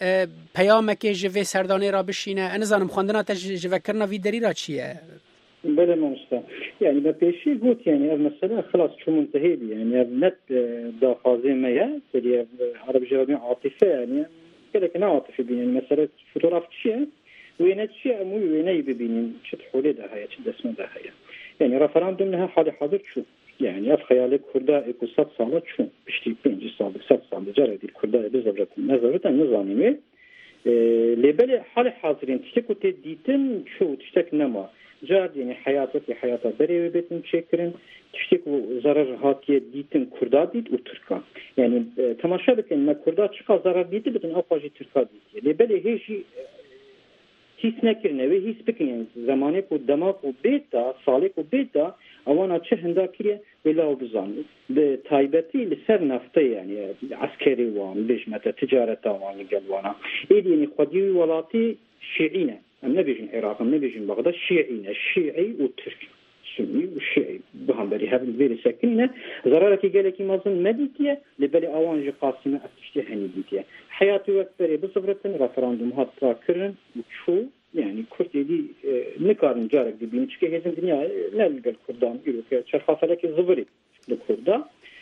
پیام که جوه سردانه را بشینه انا زانم خواندنا تا جوه کرنا وی دری را چیه بله مشتا يعني ما بيشي قلت يعني المسألة خلاص شو منتهي يعني نت دخوازه ما تري عرب جوابين عاطفة يعني كده كنا عاطفة بين يعني مسألة فوتوغراف شيء وينت شيء مو ويني ببينين شو تحولي ده هي شو اسمه ده هي يعني رفراندوم لها حال حاضر شو يعني أفخيالك كردا إقتصاد صالة شو بشتي بينجي صالة سب صالة جرادي الكردا بزبرة نظرة النظامية لبلي حال حاضرين تشتكو تديتن شو تشتك نما جاد يعني حياتك بري بيتن شكرن تشتكو zarar hatiye ditin Kurda dit u Türka yani tamaşa bitin ma Kurda çıka zarar diti bitin apaji Türka dit lebeli heji his nekirne ve his bikin yani zamanı ku damak u beta salik u beta avana çehenda kiriye ve la obzan be taybeti li ser nafta yani askeri wan bejmete ticaret wan gelwana yani khadi walati şiine ne bejin Irak ne bejin Bağdat şiine şii u Türk Sunni والشيعي بهم بري هذا الفيري ساكنة ضررك جالك مازن مديتيا لبلي أوانج قاسمة أفتشتهني ديتيا حياتي وكبري بصبرة رفراندوم هاترا كرن وشو يعني كرد دي نكارن جارك دي بين شكل هذا الدنيا لا نلقى الكردان يروك شرخاص لك الزبري الكردا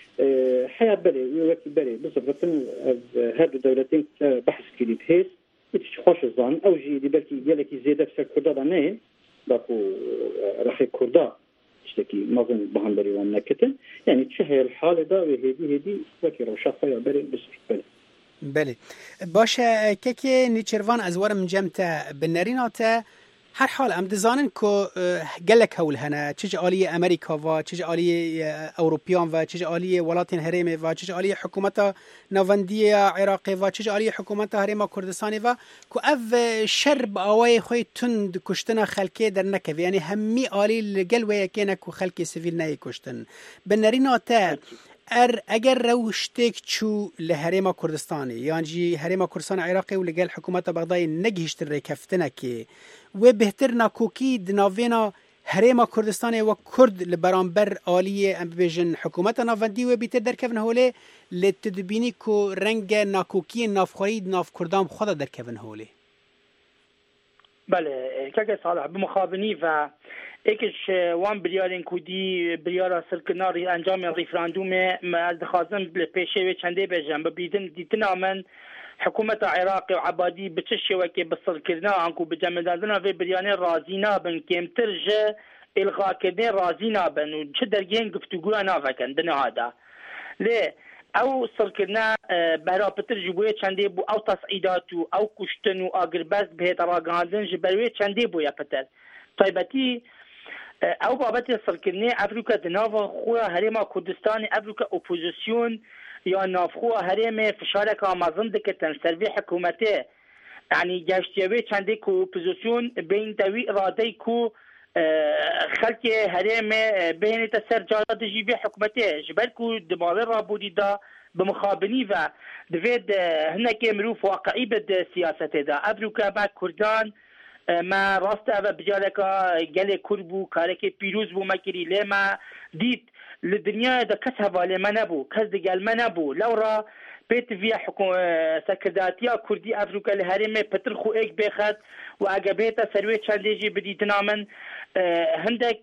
حياة بري وكبري بصبرة هذا دولتين بحث كلي بهيس يتشخوش الظن أو جي دي بلكي جالك زيادة في الكردا دانين باكو رخي كردا تشتكي مازن بهم بري ومنكتن يعني تشهي الحالة دا وهدي وكي روشاقة يا بري بس بلي بله باشه که نیچروان از ورم جمتا بنریناته هر حال ام دزانن که گلک هول هنه چه عالی امریکا و چه عالی اوروپیان و چه عالی ولایت هرم و چه عالی حکومت نوندی عراق و چه عالی حکومت هرم کردستان و که اف شرب آوای خوی تند کشتن خلکی در نکه یعنی همی عالی لگل و یکینه که خلکی سیویل نه کشتن بنریناته اگر روشتک چو لهرم کردستانی یعنی جی هرم کردستان عراقی و لگل حکومت بغداد نگهشت رکفتنه که و بهتر ناکوکی دناوینا هرم کردستان و کرد لبرانبر عالی ام بیژن حکومت ناوندی و بیتر در کفن هوله لتدبینی کو رنگ ناکوکی نافخوری ناف کردام خدا در کفن هوله. بله که صالح بمخابنی و ایکش وان بریارین کودی بریارا سرکناری انجام ریفراندوم از دخوازم پیشه و چنده بیجن ببیدن دیتنا من حکومت عراق و عبادی بچشه وکی بصر کرنا انکو بجمدادنا و بریانه رازی نابن کمتر جه الغا کردن رازی نابن و چه درگین گفتگوها نافکن دنه هادا لی او سرکرنا برا پتر جبویه چنده بو او تصعیداتو او کشتن و آگربست بهت راگاندن جبرویه چنده بو یا پتر طیبتی او بابت سرکرنه افریقا دناوا خواه هرما کردستان افریقا اپوزیسیون یا نافخو هرم فشارك امازون دكتن سروي حكومته يعني جاشتيوي چندي كو پوزيشن بين دوي ارادي كو خلق هرم بين تسر جاده جيبي حكومته جبركو دمال رابودي دا بمخابني و دويد هناك مروف واقعي بد سياسته دا افريقيا با كردان ما راست او بجالكا گل كربو كارك بيروز بو مكري لما ديت للدنيا دا كس هواله ما نبو كس دقال ما نبو لورا بيت فيها سكرداتيا كردي افريقيا الهرمي بترخو ايك بيخد واقبيتا سروي چنديجي بديتنا من هندك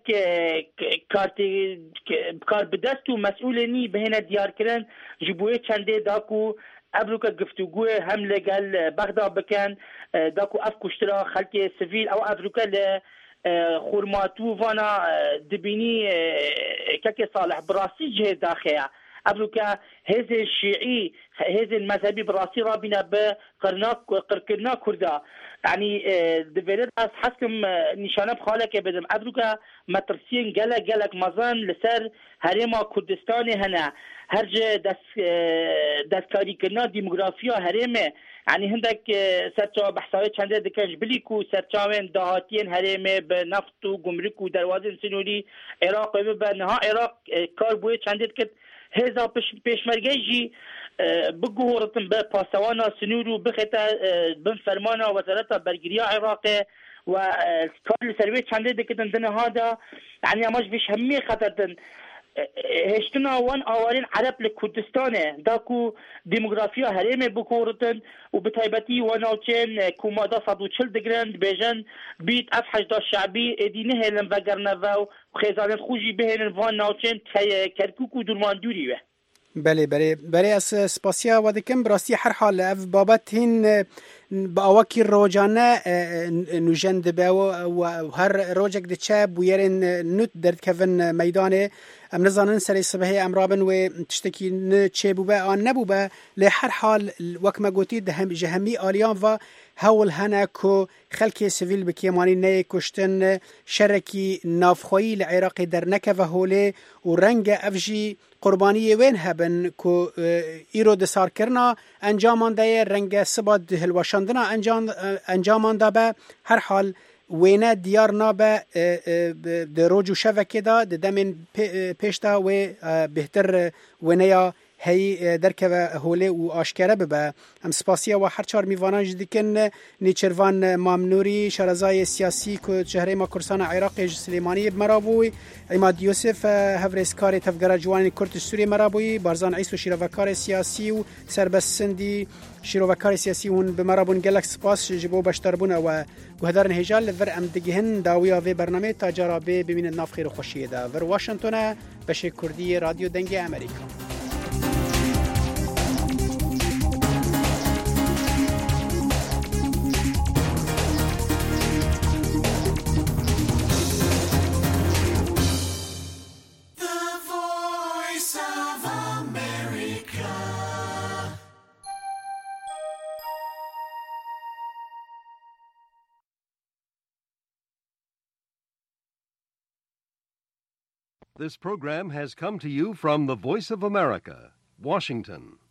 كار بدستو مسؤولني بهنا ديار كرن جبوه چنده داكو افريقيا گفتگوه هم لقال بغداد بكن داكو اف كشترا خلق سيفيل او افريقيا خورماتو وانا دبيني كاكي صالح براسي جهه داخلها افريقيا هذا الشيعي هذا المذهبي براسي رابنا قركنا كردا يعني دبلت اس حسكم نشانه بخالك بدم افريقيا مترسين قلق مزان لسر هرما كردستان هنا هرج دستكاري كنا ديموغرافيا هرمه يعني هندك سرچا بحثاوي چنده دكاش بليكو سرچاوين دهاتين هرمه بنفط و گمرك و دروازه سنوري عراق و بنها عراق کار بوي چنده دكت هزا پیشمرگی جی بگوهرتن به پاسوانا سنورو بخطا بن فرمانا وزارت برگریا عراق و کار سروی چنده دكتن دنه هادا يعني اماش بيش همي خطرتن هشتنا وان آوارين عرب لكردستانه داكو ديموغرافيا هرمه بكورتن وبتايبتي وناوچين كومادا 140 دگرند بيجن بيت اف 18 شعبي ادينه هلن وگرنه و خيزانت خوجي بهن وان ناوچين كركوك و درماندوري و بله از سپاسیا و دکم براستی هر حال اف بابت هین با اواکی روزانه نوجند به و هر روزک دچه بویرن نوت درد کفن میدانه ام نزانن سری صبحی امرابن و تشتکی نه چه بوبه آن نبوبه لی هر حال وک ما گوتی ده جهمی آلیان و هول هنه کو خلک سیویل بکیمانی نه کشتن شرکی نافخویی لعراق در نکه و هوله و رنگ افجی قربانی وین هبن کو ایرو دسار کرنا انجامان ده رنگ سباد هلوشاندنا انجامان ده به هر حال وینه دیار نابه ده روجو شوکه ده دمین پیشتا و بهتر وینه یا هی درکه هوله و آشکاره ببه هم سپاسیه و هر چهار میوانان جدیکن نیچروان مامنوری شرزای سیاسی که شهره ما کردستان عراق سلیمانی مرابوی عماد یوسف هفرسکار تفگره جوان کرد سوری مرابوی بارزان عیسو شیروکار سیاسی و سربسندی شیروکار سیاسی هون به مرابون گلک سپاس جبو بشتربونه و گهدارن هجال لور ام دگهن داویا و برنامه تاجرابه ببینن ناف خیر و خوشیه ده ور واشنطن بشه کردی رادیو دنگ امریکا. This program has come to you from the Voice of America, Washington.